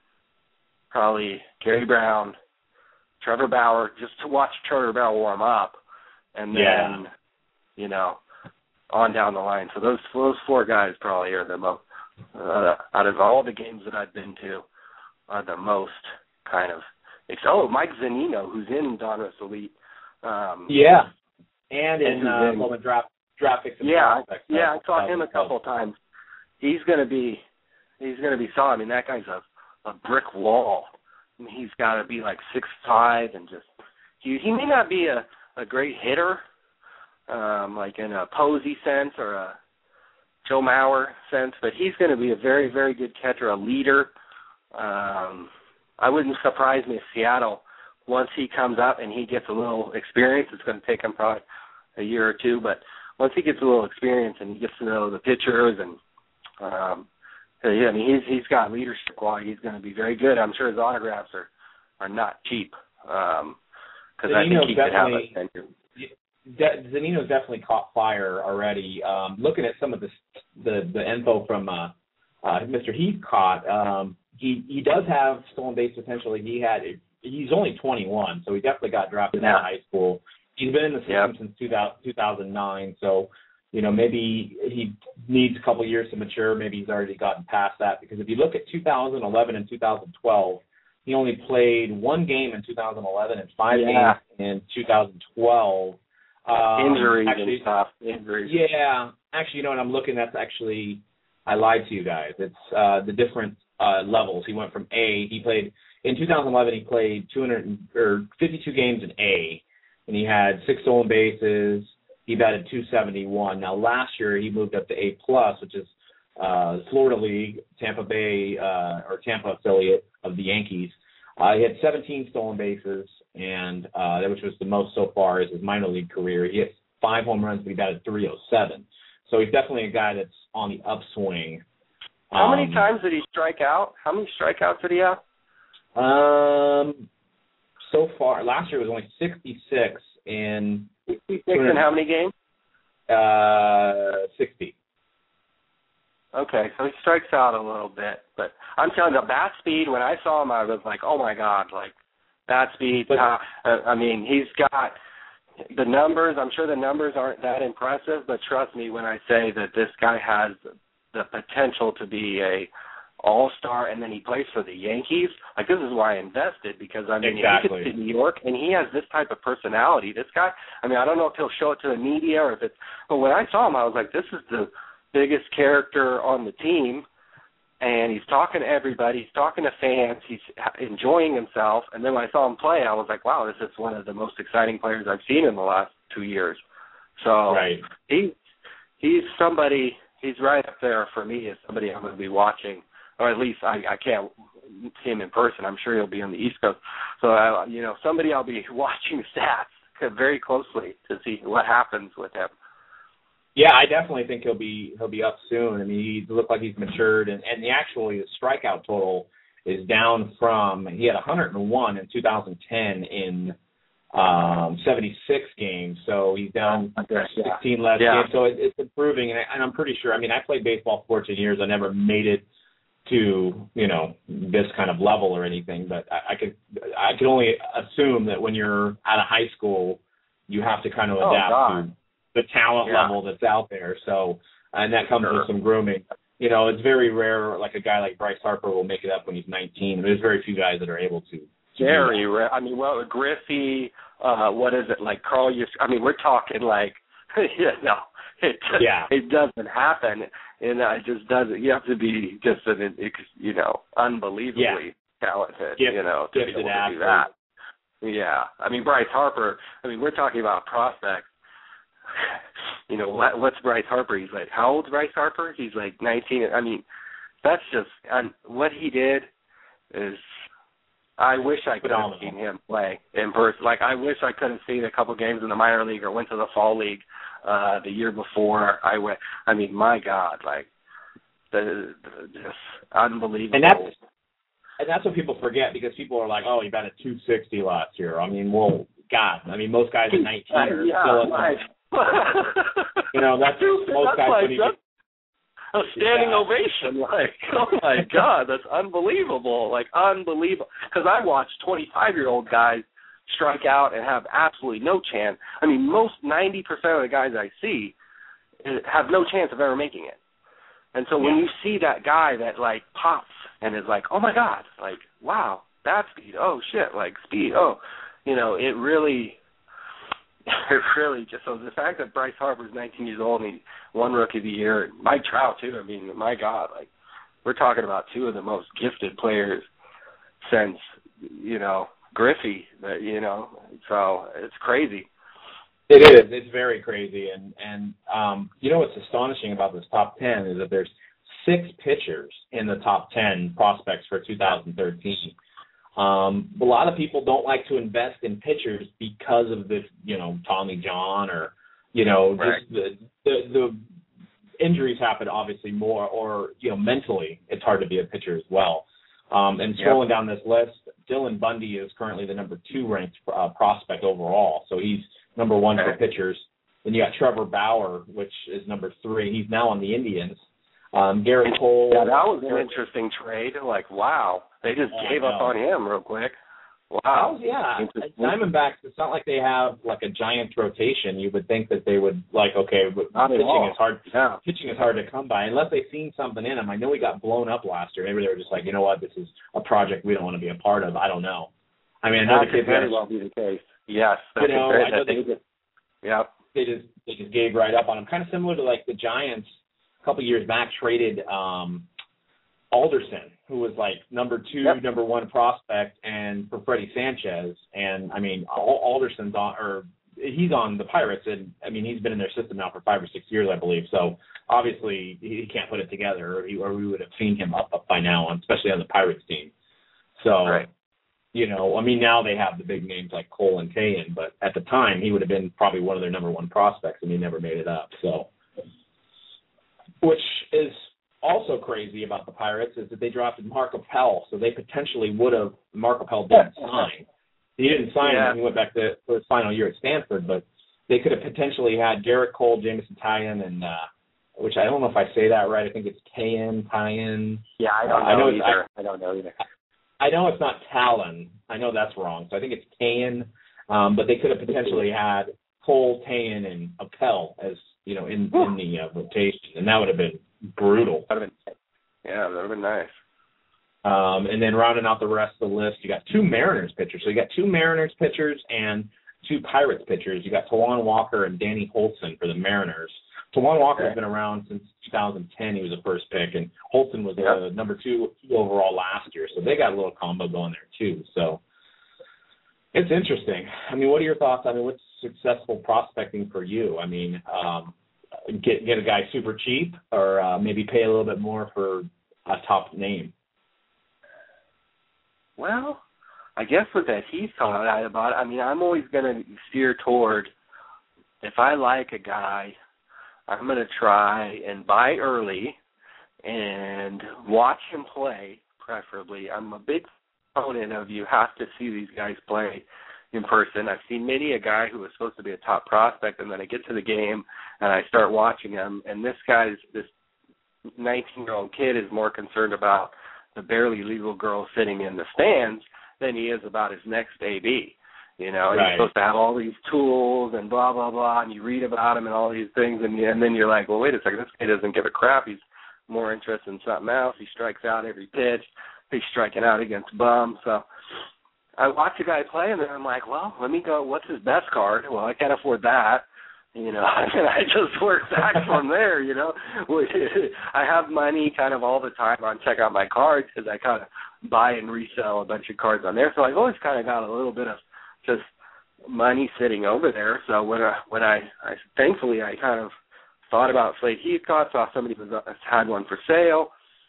probably Gary Brown, Trevor Bauer, just to watch Trevor Bauer warm up, and then, yeah. you know, on down the line. So those those four guys probably are the most, uh, out of all the games that I've been to, are the most kind of, oh, Mike Zunino, who's in Donruss Elite. Um, yeah, and in and uh, in, draft draft picks. And yeah, prospects, yeah, so, I saw him a couple of times. He's gonna be, he's gonna be solid. I mean, that guy's a, a brick wall. I mean, he's got to be like six five and just. He he may not be a, a great hitter, um, like in a Posey sense or a Joe Mauer sense, but he's going to be a very very good catcher, a leader. Um, I wouldn't surprise me if Seattle, once he comes up and he gets a little experience, it's going to take him probably a year or two, but once he gets a little experience and he gets to know the pitchers and, um, yeah, I mean, he's he's got leadership quality. He's going to be very good. I'm sure his autographs are, are not cheap because um, I think he could have a tenure. De- Zunino's definitely caught fire already. Um, looking at some of the the, the info from uh, uh, Mister Heathcott, um, he he does have stolen base potential. He had he's only twenty-one, so he definitely got drafted yeah. out of high school. He's been in the system yep. since two thousand nine, so you know maybe he needs a couple years to mature. Maybe he's already gotten past that because if you look at two thousand eleven and two thousand twelve, he only played one game in two thousand eleven and five yeah. games in two thousand twelve. Um, Injuries actually, and stuff. Injuries. Yeah. Actually, you know what I'm looking, that's actually, I lied to you guys. It's uh, the different uh, levels. He went from A, he played, in two thousand eleven, he played two hundred or fifty-two games in A, and he had six stolen bases. He batted two seventy-one. Now, last year, he moved up to A+, which is uh, Florida League, Tampa Bay, uh, or Tampa affiliate of the Yankees. Uh, he had seventeen stolen bases, and uh, which was the most so far in his minor league career. He hit five home runs, but he batted three oh seven. So he's definitely a guy that's on the upswing. How um, many times did he strike out? How many strikeouts did he have? Um, so far, last year was only sixty-six in sixty-six in how many games? Uh, sixty. Okay, so he strikes out a little bit, but I'm telling you, the bat speed, when I saw him, I was like, oh, my God, like, bat speed. But, uh, I mean, he's got the numbers. I'm sure the numbers aren't that impressive, but trust me when I say that this guy has the potential to be a all-star, and then he plays for the Yankees. Like, this is why I invested, because, I mean, exactly. he gets to New York, and he has this type of personality. This guy, I mean, I don't know if he'll show it to the media or if it's, but when I saw him, I was like, this is the biggest character on the team, and he's talking to everybody. He's talking to fans. He's enjoying himself. And then when I saw him play, I was like, wow, this is one of the most exciting players I've seen in the last two years. So right. he he's somebody, he's right up there for me as somebody I'm going to be watching. Or at least I, I can't see him in person. I'm sure he'll be on the East Coast. So, I, you know, somebody I'll be watching stats very closely to see what happens with him. Yeah, I definitely think he'll be he'll be up soon. I mean, he looked like he's matured, and, and the actually the strikeout total is down from, he had one hundred one in two thousand ten in um, seventy-six games, so he's down sixteen yeah. less yeah. games. So it, it's improving, and, I, and I'm pretty sure. I mean, I played baseball for fourteen years. I never made it to, you know, this kind of level or anything, but I, I could I could only assume that when you're out of high school, you have to kind of oh, adapt God. to the talent yeah. level that's out there. So, and that comes sure. with some grooming. You know, it's very rare, like a guy like Bryce Harper will make it up when he's nineteen. There's very few guys that are able to. to very rare. I mean, well, Griffey, uh, what is it, like Carl, Yus- I mean, we're talking like, you know, it, yeah. it doesn't happen. And it just doesn't. You have to be just an, you know, unbelievably yeah. talented, Gift, you know, to be able to do that. Yeah. I mean, Bryce Harper, I mean, we're talking about prospects. You know, what, what's Bryce Harper? He's like, how old's Bryce Harper? He's like nineteen. I mean, that's just, and what he did is, I wish I could have seen him play in person. Like, I wish I could have seen a couple games in the minor league or went to the fall league uh, the year before I went. I mean, my God, like, the, the, just unbelievable. And that's, and that's what people forget, because people are like, oh, he batted two sixty last year. I mean, well, God, I mean, most guys at nineteen are yeah, still like, you know, that's most that's guys like, when you a standing yeah. ovation. Like, oh my God, that's unbelievable. Like, unbelievable. Because I watched twenty-five-year-old guys strike out and have absolutely no chance. I mean, most ninety percent of the guys I see have no chance of ever making it. And so when yeah. you see that guy that, like, pops and is like, oh my God, like, wow, that speed, oh shit, like, speed, oh, you know, it really... It really just, so the fact that Bryce Harper's nineteen years old and he won Rookie of the Year, and Mike Trout too, I mean, my God, like, we're talking about two of the most gifted players since, you know, Griffey, you know, so it's crazy. It is. It's very crazy. And, and um, you know what's astonishing about this top ten is that there's six pitchers in the top ten prospects for two thousand thirteen. Um, a lot of people don't like to invest in pitchers because of the, you know, Tommy John or, you know, right. just the, the the injuries happen obviously more, or, you know, mentally it's hard to be a pitcher as well. Um, and scrolling yep. down this list, Dylan Bundy is currently the number two ranked uh, prospect overall. So he's number one okay. for pitchers. Then you got Trevor Bauer, which is number three. He's now on the Indians. Um, Garrett Cole. Yeah, that was an interesting trade. Like, wow. They just oh, gave up on him real quick. Wow. Was, yeah. Diamondbacks, it's not like they have, like, a giant rotation. You would think that they would, like, okay, but pitching is hard yeah. pitching is hard to come by unless they've seen something in him. I know he got blown up last year. Maybe they were just like, you know what, this is a project we don't want to be a part of. I don't know. I mean, I know that the could very well be the case. Yes. You know, I know they, they, yeah. they, just, they just gave right up on him. Kind of similar to, like, the Giants a couple years back traded um, Alderson, who was like number two, yep. number one prospect, and for Freddie Sanchez. And I mean, Alderson's on, or he's on the Pirates, and I mean, he's been in their system now for five or six years, I believe. So obviously, he can't put it together, or, he, or we would have seen him up, up by now, especially on the Pirates team. So, right. you know, I mean, now they have the big names like Cole and Tayen, but at the time, he would have been probably one of their number one prospects, and he never made it up. So, which is also crazy about the Pirates is that they drafted Mark Appel, so they potentially would have. Mark Appel didn't sign. He didn't sign yeah. when he went back to for his final year at Stanford, but they could have potentially had Garrett Cole, Jameson Taillon, and uh, which I don't know if I say that right. I think it's Taillon, Taillon. Yeah, I don't know, I know either. I, I don't know either. I know it's not Talon. I know that's wrong. So I think it's Taillon, um, but they could have potentially had Cole, Taillon, and Appel as you know in, in the uh, rotation, and that would have been brutal. That would have been, yeah, that would have been nice. Um, and then rounding out the rest of the list, you got two Mariners pitchers. So you got two Mariners pitchers and two Pirates pitchers. You got Tawan Walker and Danny Holtzen for the Mariners. Tawan Walker has been around since two thousand ten. He was the first pick, and Holtzen was the uh, number two overall last year. So they got a little combo going there too. So it's interesting. I mean, what are your thoughts? I mean, what's successful prospecting for you? I mean, um, get get a guy super cheap, or uh, maybe pay a little bit more for a top name. Well, I guess with that Heathcote I about, I mean, I'm always going to steer toward, if I like a guy, I'm going to try and buy early and watch him play, preferably. I'm a big proponent of you have to see these guys play in person. I've seen many a guy who was supposed to be a top prospect, and then I get to the game and I start watching him, and this guy's, this nineteen-year-old kid is more concerned about the barely legal girl sitting in the stands than he is about his next A B. You know, right. He's supposed to have all these tools and blah, blah, blah, and you read about him and all these things, and, and then you're like, well, wait a second, this guy doesn't give a crap. He's more interested in something else. He strikes out every pitch. He's striking out against bums. So I watch a guy play, and then I'm like, well, let me go, what's his best card? Well, I can't afford that. You know, and I just work back from there, you know. I have money kind of all the time on check out my cards because I kind of buy and resell a bunch of cards on there. So I've always kind of got a little bit of just money sitting over there. So when I, when I, I thankfully, I kind of thought about Slade Heathcote, saw somebody was, had one for sale,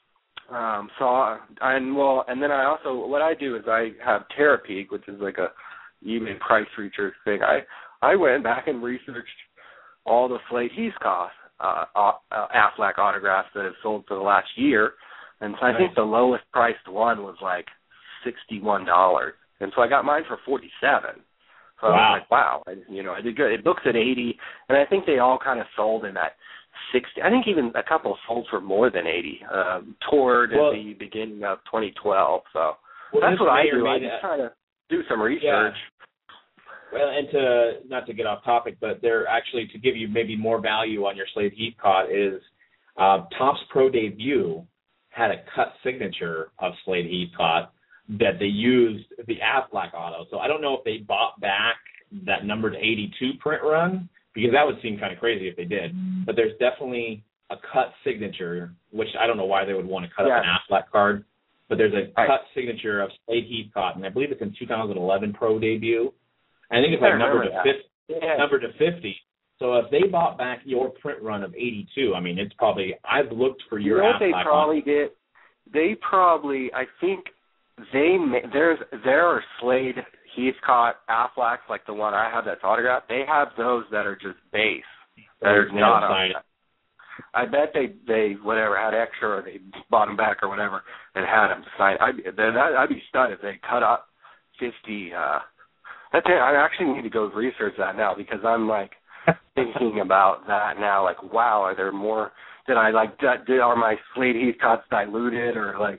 um, saw, and well, and then I also, what I do is I have Terapeak, which is like a eBay price research thing. I, I went back and researched all the Slade Heathcote uh, uh, Aflac autographs that have sold for the last year, and so I think the lowest priced one was like sixty-one dollars, and so I got mine for forty-seven. So wow. I was like, wow, I, you know, I did good. It books at eighty, and I think they all kind of sold in that sixty. I think even a couple sold for more than eighty um, toward well, at the beginning of twenty twelve. So well, that's what I do. I just try to do some research. Yeah. Well, and to not to get off topic, but they're actually to give you maybe more value on your Slade Heathcote is uh, Topps Pro Debut had a cut signature of Slade Heathcote that they used the Aflac auto. So I don't know if they bought back that number to eighty-two print run, because that would seem kind of crazy if they did. But there's definitely a cut signature, which I don't know why they would want to cut yeah. up an Aflac card, but there's a right. cut signature of Slade Heathcote, and I believe it's in two thousand eleven Pro Debut. I think it's like number to fifty, yeah. number to fifty. So if they bought back your print run of eighty-two, I mean, it's probably, I've looked for your you know Aflac. They probably on. did. They probably, I think they there's there are Slade Heathcote Aflacs like the one I have that's autographed. They have those that are just base. That are not on. I bet they they whatever had extra or they bought them back or whatever and had them signed. I'd, I'd be stunned if they cut up fifty. Uh, That's it. I actually need to go research that now because I'm like thinking about that now. Like, wow, are there more? Did I like? Did are my Slade Heathcotes diluted or like?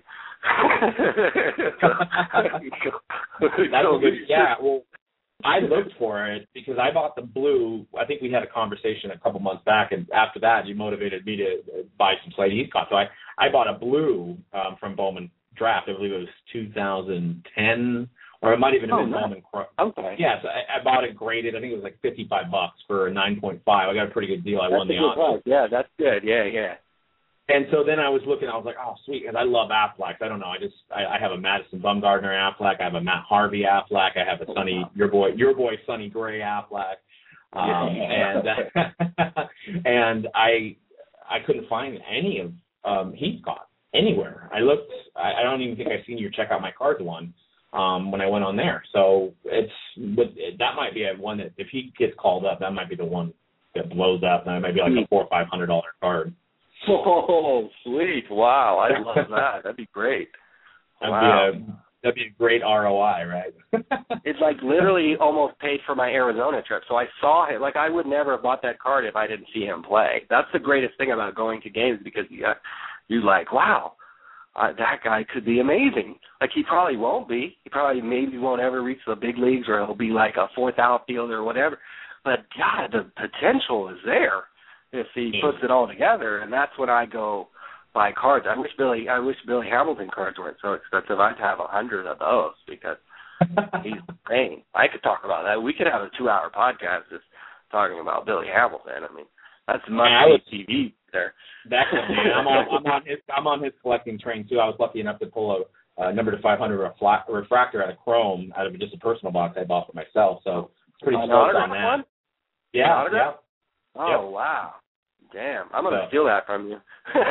That's a good. Yeah. Well, I looked for it because I bought the blue. I think we had a conversation a couple months back, and after that, you motivated me to buy some Slade Heathcote. So I I bought a blue um, from Bowman Draft. I believe it was two thousand ten. Or it might even have been oh, Bowman. Nice. Okay. Yeah, so I, I bought it graded. I think it was like fifty-five bucks for a nine point five. I got a pretty good deal. I that's won the auction. Yeah, that's good. Yeah, yeah. And so then I was looking. I was like, oh, sweet, because I love Aflacs. I don't know. I just I, I have a Madison Bumgarner Aflac. I have a Matt Harvey Aflac. I have a Sonny, oh, wow. your boy, your boy Sonny Gray Aflac. Um, yeah. And and I I couldn't find any of um, Heathcote anywhere. I looked. I, I don't even think I've seen your Check Out My Cards one. Um, when I went on there. So it's but that might be a one that if he gets called up, that might be the one that blows up. That might be like a four or five hundred dollar card. Oh, sweet! Wow, I love that. That'd be great. That'd wow. be a that'd be a great R O I, right? It's like literally almost paid for my Arizona trip. So I saw him. Like I would never have bought that card if I didn't see him play. That's the greatest thing about going to games because you you're like, wow. Uh, that guy could be amazing. Like, he probably won't be. He probably maybe won't ever reach the big leagues or he'll be like a fourth outfielder or whatever. But, God, the potential is there if he puts it all together. And that's when I go, buy cards. I wish Billy I wish Billy Hamilton cards weren't so expensive. I'd have a hundred of those because he's insane. I could talk about that. We could have a two-hour podcast just talking about Billy Hamilton. I mean, that's must be T V there. Definitely. I'm on, I'm on his I'm on his collecting train too. I was lucky enough to pull a uh, number to five hundred refla- refractor out of Chrome out of just a personal box I bought for myself. So it's pretty An stoked on that. One? Yeah, yeah. Oh yep. Wow. Damn, I'm gonna so. steal that from you.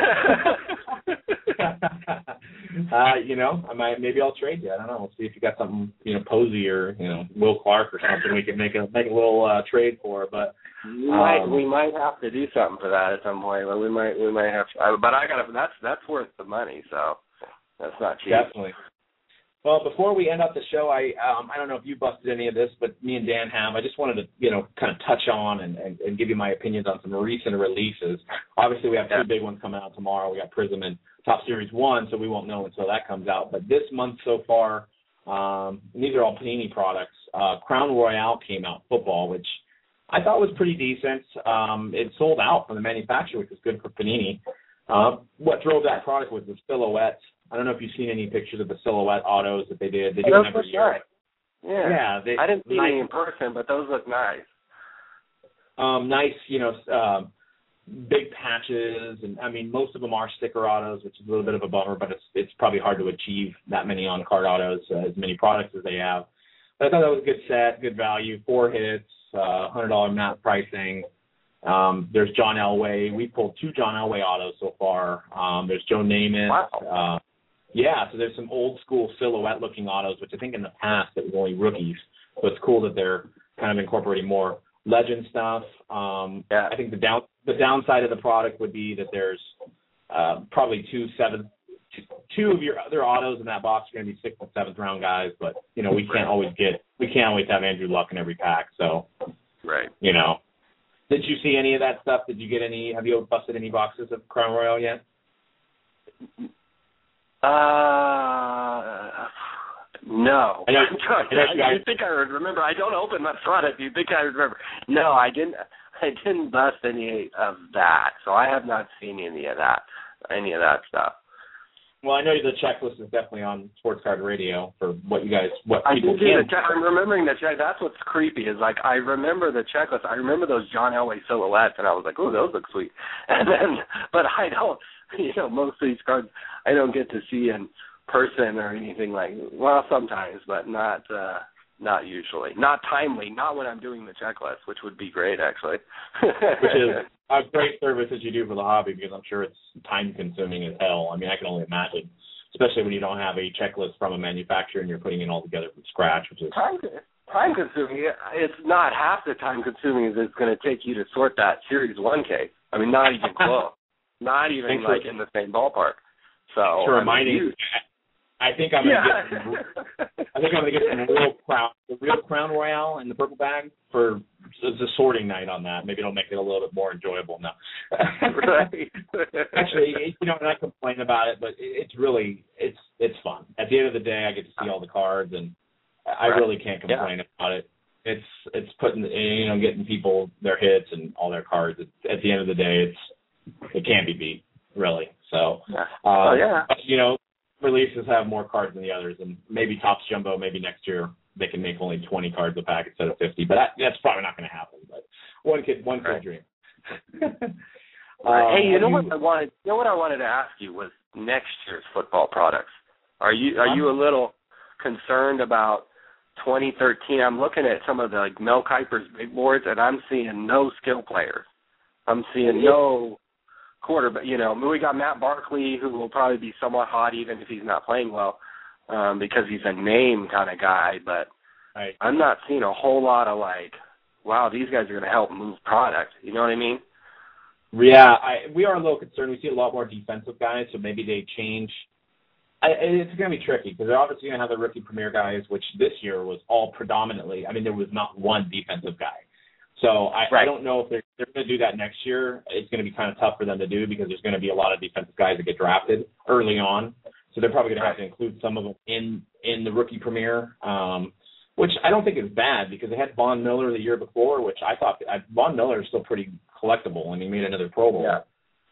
uh, you know, I might maybe I'll trade you. I don't know. We'll see if you got something, you know, Posey or you know Will Clark or something we can make a make a little uh, trade for. But we might um, we might have to do something for that at some point. But we might we might have. To, I, but I gotta. That's that's worth the money. So that's not cheap. Definitely. Well, before we end up the show, I um, I don't know if you busted any of this, but me and Dan have. I just wanted to, you know, kind of touch on and, and, and give you my opinions on some recent releases. Obviously, we have two yeah. big ones coming out tomorrow. We got Prism and Top Series one, so we won't know until that comes out. But this month so far, um, these are all Panini products. Uh, Crown Royale came out, football, which I thought was pretty decent. Um, it sold out from the manufacturer, which is good for Panini. Uh, what drove that product was the silhouette. I don't know if you've seen any pictures of the silhouette autos that they did. They do them every year. Nice. Yeah, yeah they, I didn't see nice, any in person, but those look nice. Um, nice, you know, uh, big patches, and I mean, most of them are sticker autos, which is a little bit of a bummer, but it's it's probably hard to achieve that many on-card autos, uh, as many products as they have. But I thought that was a good set, good value, four hits, uh, one hundred dollars map pricing. Um, there's John Elway. We pulled two John Elway autos so far. Um, there's Joe Namath. Wow. Uh, yeah, so there's some old school silhouette looking autos, which I think in the past it was only rookies. So it's cool that they're kind of incorporating more legend stuff. Um, yeah. I think the down the downside of the product would be that there's uh, probably two seven two, two of your other autos in that box are going to be sixth and seventh round guys, but you know we can't always get we can't always have Andrew Luck in every pack. So right, you know. Did you see any of that stuff? Did you get any? Have you busted any boxes of Crown Royale yet? Uh, no. I know, I'm trying, I know you, guys, you think I would remember? I don't open my product. You think I would remember? No, I didn't. I didn't bust any of that, so I have not seen any of that. Any of that stuff. Well, I know the checklist is definitely on Sports Card Radio for what you guys, what I people did do can. the check. I'm remembering the check. That's what's creepy is like I remember the checklist. I remember those John Elway silhouettes, and I was like, "Oh, those look sweet." And then, but I don't. You know, most of these cards I don't get to see in person or anything like. Well, sometimes, but not uh, not usually. Not timely. Not when I'm doing the checklist, which would be great actually. Which is a great service that you do for the hobby because I'm sure it's time consuming as hell. I mean, I can only imagine, especially when you don't have a checklist from a manufacturer and you're putting it all together from scratch, which is time time consuming. It's not half the time consuming as it's going to take you to sort that Series One case. I mean, not even close. Not even Thanks like for, in the same ballpark. So for reminding, I, mean, I think I'm gonna yeah. get. Some, I think I'm gonna get some real crown, the real Crown Royale in the purple bag for it's a sorting night on that. Maybe it'll make it a little bit more enjoyable now. Right. Actually, you know, not complain about it, but it's really it's it's fun. At the end of the day, I get to see all the cards, and I right. really can't complain yeah. about it. It's it's putting you know getting people their hits and all their cards. It's, at the end of the day, it's it can't be beat, really. So, yeah. Uh, oh, yeah. you know, releases have more cards than the others, and maybe Topps Jumbo, maybe next year they can make only twenty cards a pack instead of fifty. But that, that's probably not going to happen. But one could one could right. dream. Right. Hey, you know you, what I wanted? You know what I wanted to ask you was next year's football products. Are you are you a little concerned about twenty thirteen? I'm looking at some of the like Mel Kiper's big boards, and I'm seeing no skill players. I'm seeing no quarterback. You know, we got Matt Barkley, who will probably be somewhat hot even if he's not playing well, um, because he's a name kind of guy. But right. I'm not seeing a whole lot of like, wow, these guys are going to help move product. You know what I mean? Yeah, I, we are a little concerned. We see a lot more defensive guys, so maybe they change. I, it's going to be tricky because they're obviously going to have the rookie premier guys, which this year was all predominantly. I mean, there was not one defensive guy. So I, right. I don't know if they're, they're going to do that next year. It's going to be kind of tough for them to do because there's going to be a lot of defensive guys that get drafted early on. So they're probably going to have to include some of them in, in the rookie premier, um, which I don't think is bad because they had Von Miller the year before, which I thought I, Von Miller is still pretty collectible, and he made another Pro Bowl. Yeah.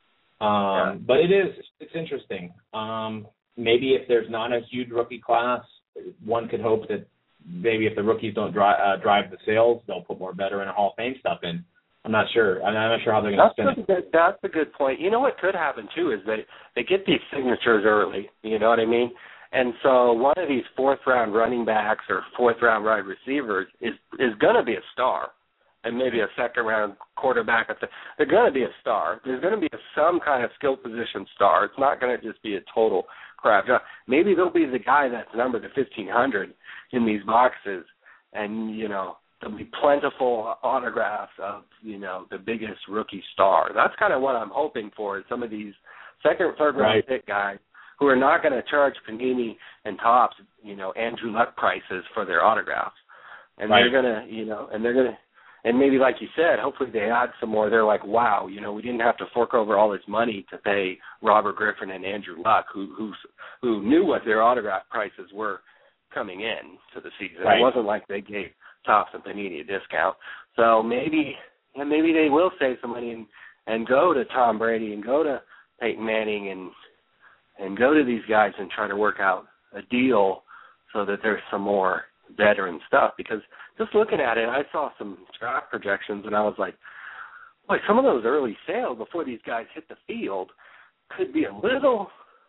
Um, yeah. But it is, it's interesting. Um, maybe if there's not a huge rookie class, one could hope that maybe if the rookies don't drive, uh, drive the sales, they'll put more veteran and Hall of Fame stuff in. I'm not sure. I'm not sure how they're going to spin it. Good, that's a good point. You know what could happen, too, is they, they get these signatures early. You know what I mean? And so one of these fourth-round running backs or fourth-round wide receivers is, is going to be a star. And maybe a second-round quarterback. They're going to be a star. There's going to be a, some kind of skill position star. It's not going to just be a total crap job. Maybe they'll be the guy that's numbered to fifteen hundred in these boxes, and, you know, there'll be plentiful autographs of, you know, the biggest rookie star. That's kind of what I'm hoping for, is some of these second, third-round right. pick guys who are not going to charge Panini and Topps, you know, Andrew Luck prices for their autographs. And right. they're going to, you know, and they're going to, and maybe like you said, hopefully they add some more. They're like, wow, you know, we didn't have to fork over all this money to pay Robert Griffin and Andrew Luck, who who, who knew what their autograph prices were coming in to the season. Right. It wasn't like they gave Topps and Panini a discount. So maybe, and maybe they will save some money and, and go to Tom Brady and go to Peyton Manning and and go to these guys and try to work out a deal so that there's some more veteran stuff. Because just looking at it, I saw some draft projections, and I was like, boy, some of those early sales before these guys hit the field could be a little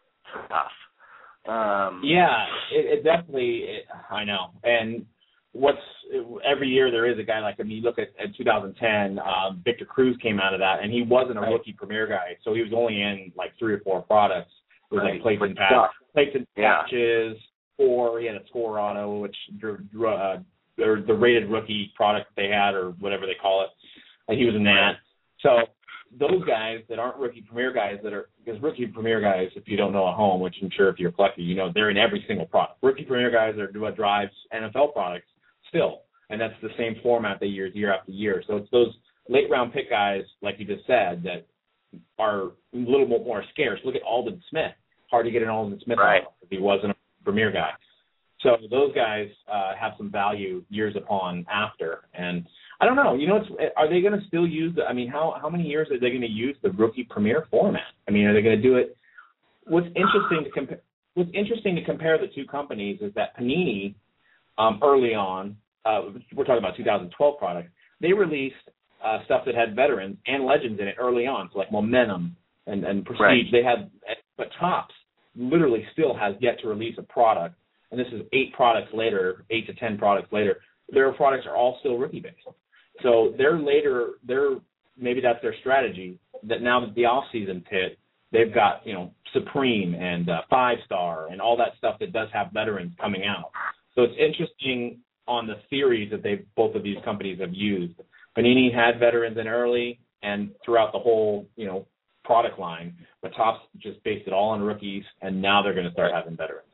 tough. Um, yeah, it, it definitely, it, I know. And what's every year there is a guy like, I mean, you look at, at two thousand ten, um, Victor Cruz came out of that, and he wasn't a right. rookie premier guy, so he was only in like three or four products. It was right. like plates and stuff. patches, plates and Yeah. patches, or he had a score auto, which drew, drew, uh, or the rated rookie product they had, or whatever they call it. And he was in that. So those guys that aren't rookie premier guys that are, because rookie premier guys, if you don't know at home, which I'm sure if you're a collector, you know, they're in every single product. Rookie premier guys are what drives N F L products still, and that's the same format they use year after year. So it's those late round pick guys, like you just said, that are a little bit more scarce. Look at Aldon Smith. Hard to get an Aldon Smith right. if he wasn't a premier guy. So those guys uh, have some value years upon after. And I don't know, you know, it's, are they going to still use the, I mean, how, how many years are they going to use the rookie premier format? I mean, are they going to do it? What's interesting to compare, what's interesting to compare the two companies is that Panini um, early on, uh, we're talking about two thousand twelve products, they released uh, stuff that had veterans and legends in it early on, so like Momentum and, and Prestige. Right. They had, but Topps literally still has yet to release a product, and this is eight products later, eight to ten products later. Their products are all still rookie based. So they're later, they're maybe that's their strategy. That now that the off season hit, they've got you know Supreme and uh, Five Star and all that stuff that does have veterans coming out. So it's interesting on the theories that they both of these companies have used. Panini had veterans in early and throughout the whole you know product line, but Topps just based it all on rookies, and now they're going to start having veterans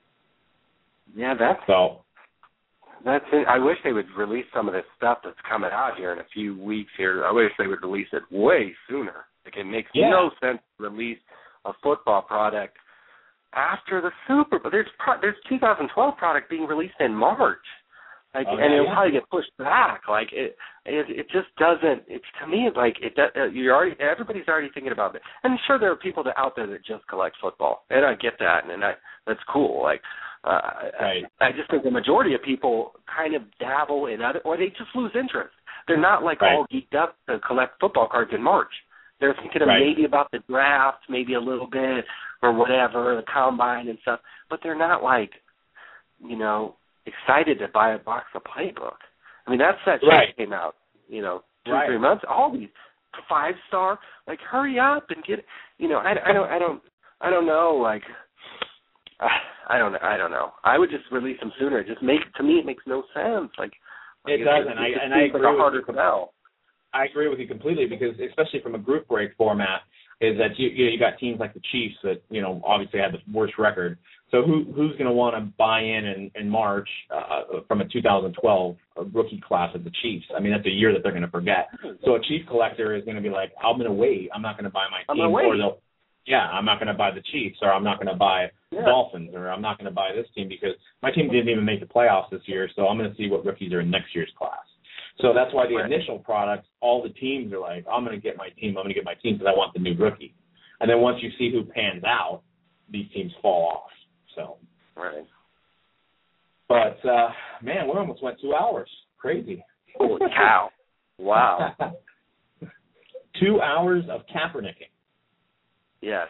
in. Yeah, that's so. That's it. I wish they would release some of this stuff that's coming out here in a few weeks here. I wish they would release it way sooner. Like, it makes yeah. no sense to release a football product after the Super Bowl. There's pro- there's two thousand twelve product being released in March. Like, oh, and yeah, it'll yeah. probably get pushed back. Like it, it, it just doesn't. It's to me, it's like it. Uh, you're already everybody's already thinking about it. And sure, there are people that out there that just collect football, and I get that, and I, that's cool. Like, uh, right. I, I just think the majority of people kind of dabble in other, or they just lose interest. They're not like right. all geeked up to collect football cards in March. They're thinking of right. maybe about the draft, maybe a little bit, or whatever, the combine and stuff. But they're not like, you know, excited to buy a box of Playbook. I mean, that's that shit right. came out, you know, two right. three months. All these five star, like, hurry up and get, you know, I, I don't, I don't, I don't know, like, uh, I don't, I don't know. I would just release them sooner. It just make to me, it makes no sense. Like, it like doesn't. It, I, it and I agree like a with harder you. sell. I agree with you completely because, especially from a group break format, is that you you, know, you got teams like the Chiefs that you know obviously had the worst record. So who who's going to want to buy in in, in March uh, from a two thousand twelve rookie class of the Chiefs? I mean, that's a year that they're going to forget. So a Chief collector is going to be like, I'm going to wait. I'm not going to buy my I'm team, gonna wait. or they'll, yeah, I'm not going to buy the Chiefs, or I'm not going to buy Yeah. Dolphins, or I'm not going to buy this team because my team didn't even make the playoffs this year. So I'm going to see what rookies are in next year's class. So that's why the Right. initial products, all the teams are like, I'm going to get my team. I'm going to get my team because I want the new rookie. And then once you see who pans out, these teams fall off. So, right. But uh, man, we almost went two hours. Crazy. Holy cow! Wow. Two hours of Kaepernicking. Yes.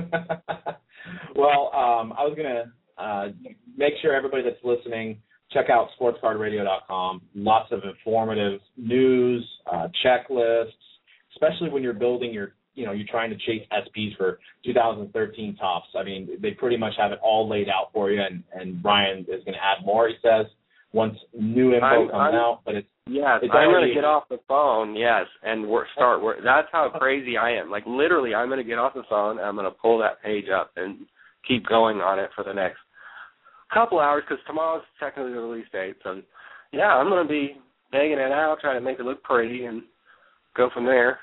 Well, um, I was gonna uh, make sure everybody that's listening check out sports card radio dot com. Lots of informative news, uh, checklists, especially when you're building your, you know, you're trying to chase S Ps for two thousand thirteen tops. I mean, they pretty much have it all laid out for you, and, and Brian is going to add more, he says, once new info I'm, comes I'm, out. But it's yes, it's I'm going already, to get off the phone, yes, and work, start work. That's how crazy I am. Like, literally, I'm going to get off the phone, and I'm going to pull that page up and keep going on it for the next couple hours, because tomorrow's technically the release date. So, yeah, I'm going to be banging it out, trying to make it look pretty, and go from there.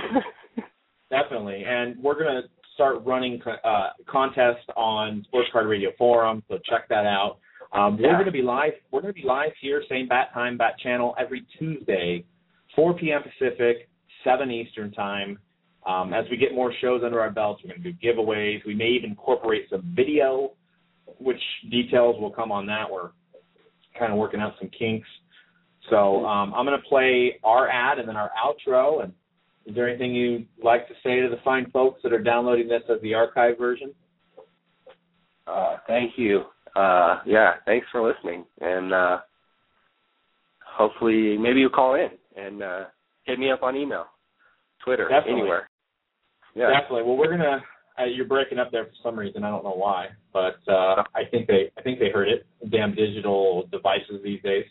Definitely, and we're going to start running uh, contests on Sports Card Radio Forum, so check that out. Um, yeah. We're going to be live. We're going to be live here, same bat time, bat channel, every Tuesday, four p.m. Pacific, seven Eastern time. Um, as we get more shows under our belts, we're going to do giveaways. We may even incorporate some video, which details will come on that. We're kind of working out some kinks. So um, I'm going to play our ad and then our outro. And is there anything you'd like to say to the fine folks that are downloading this as the archive version? Uh, thank you. Uh, yeah, thanks for listening. And uh, hopefully maybe you'll call in and uh, hit me up on email, Twitter, Definitely. anywhere. Yeah. Definitely. Well, we're going to uh, – you're breaking up there for some reason. I don't know why. But uh, I think they I think they heard it. Damn digital devices these days.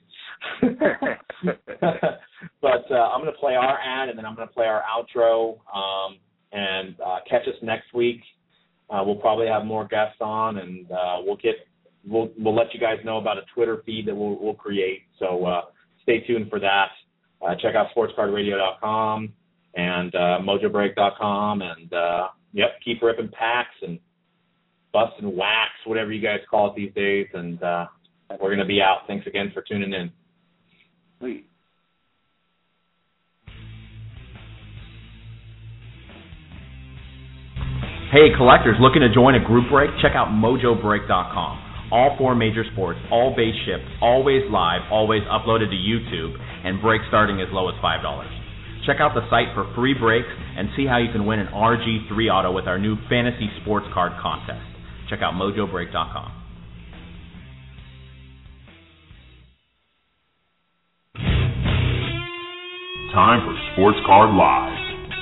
But uh, I'm going to play our ad, and then I'm going to play our outro. Um, and uh, catch us next week. Uh, we'll probably have more guests on, and uh, we'll get we'll we'll let you guys know about a Twitter feed that we'll we'll create. So uh, stay tuned for that. Uh, check out sports card radio dot com and uh, mojo break dot com, and uh, yep, keep ripping packs and busting wax, whatever you guys call it these days. And uh, we're going to be out. Thanks again for tuning in. Sweet. Hey, collectors, looking to join a group break? Check out mojo break dot com. All four major sports, all base shipped, always live, always uploaded to YouTube, and breaks starting as low as five dollars. Check out the site for free breaks and see how you can win an R G three auto with our new fantasy sports card contest. Check out mojo break dot com. Time for Sports Card Live.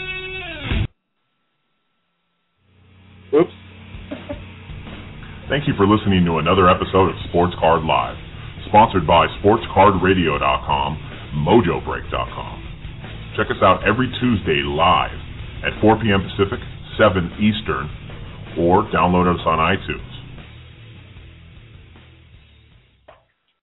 Oops. Thank you for listening to another episode of Sports Card Live, sponsored by sports card radio dot com, mojo break dot com. Check us out every Tuesday live at four p.m. Pacific, seven Eastern, or download us on iTunes.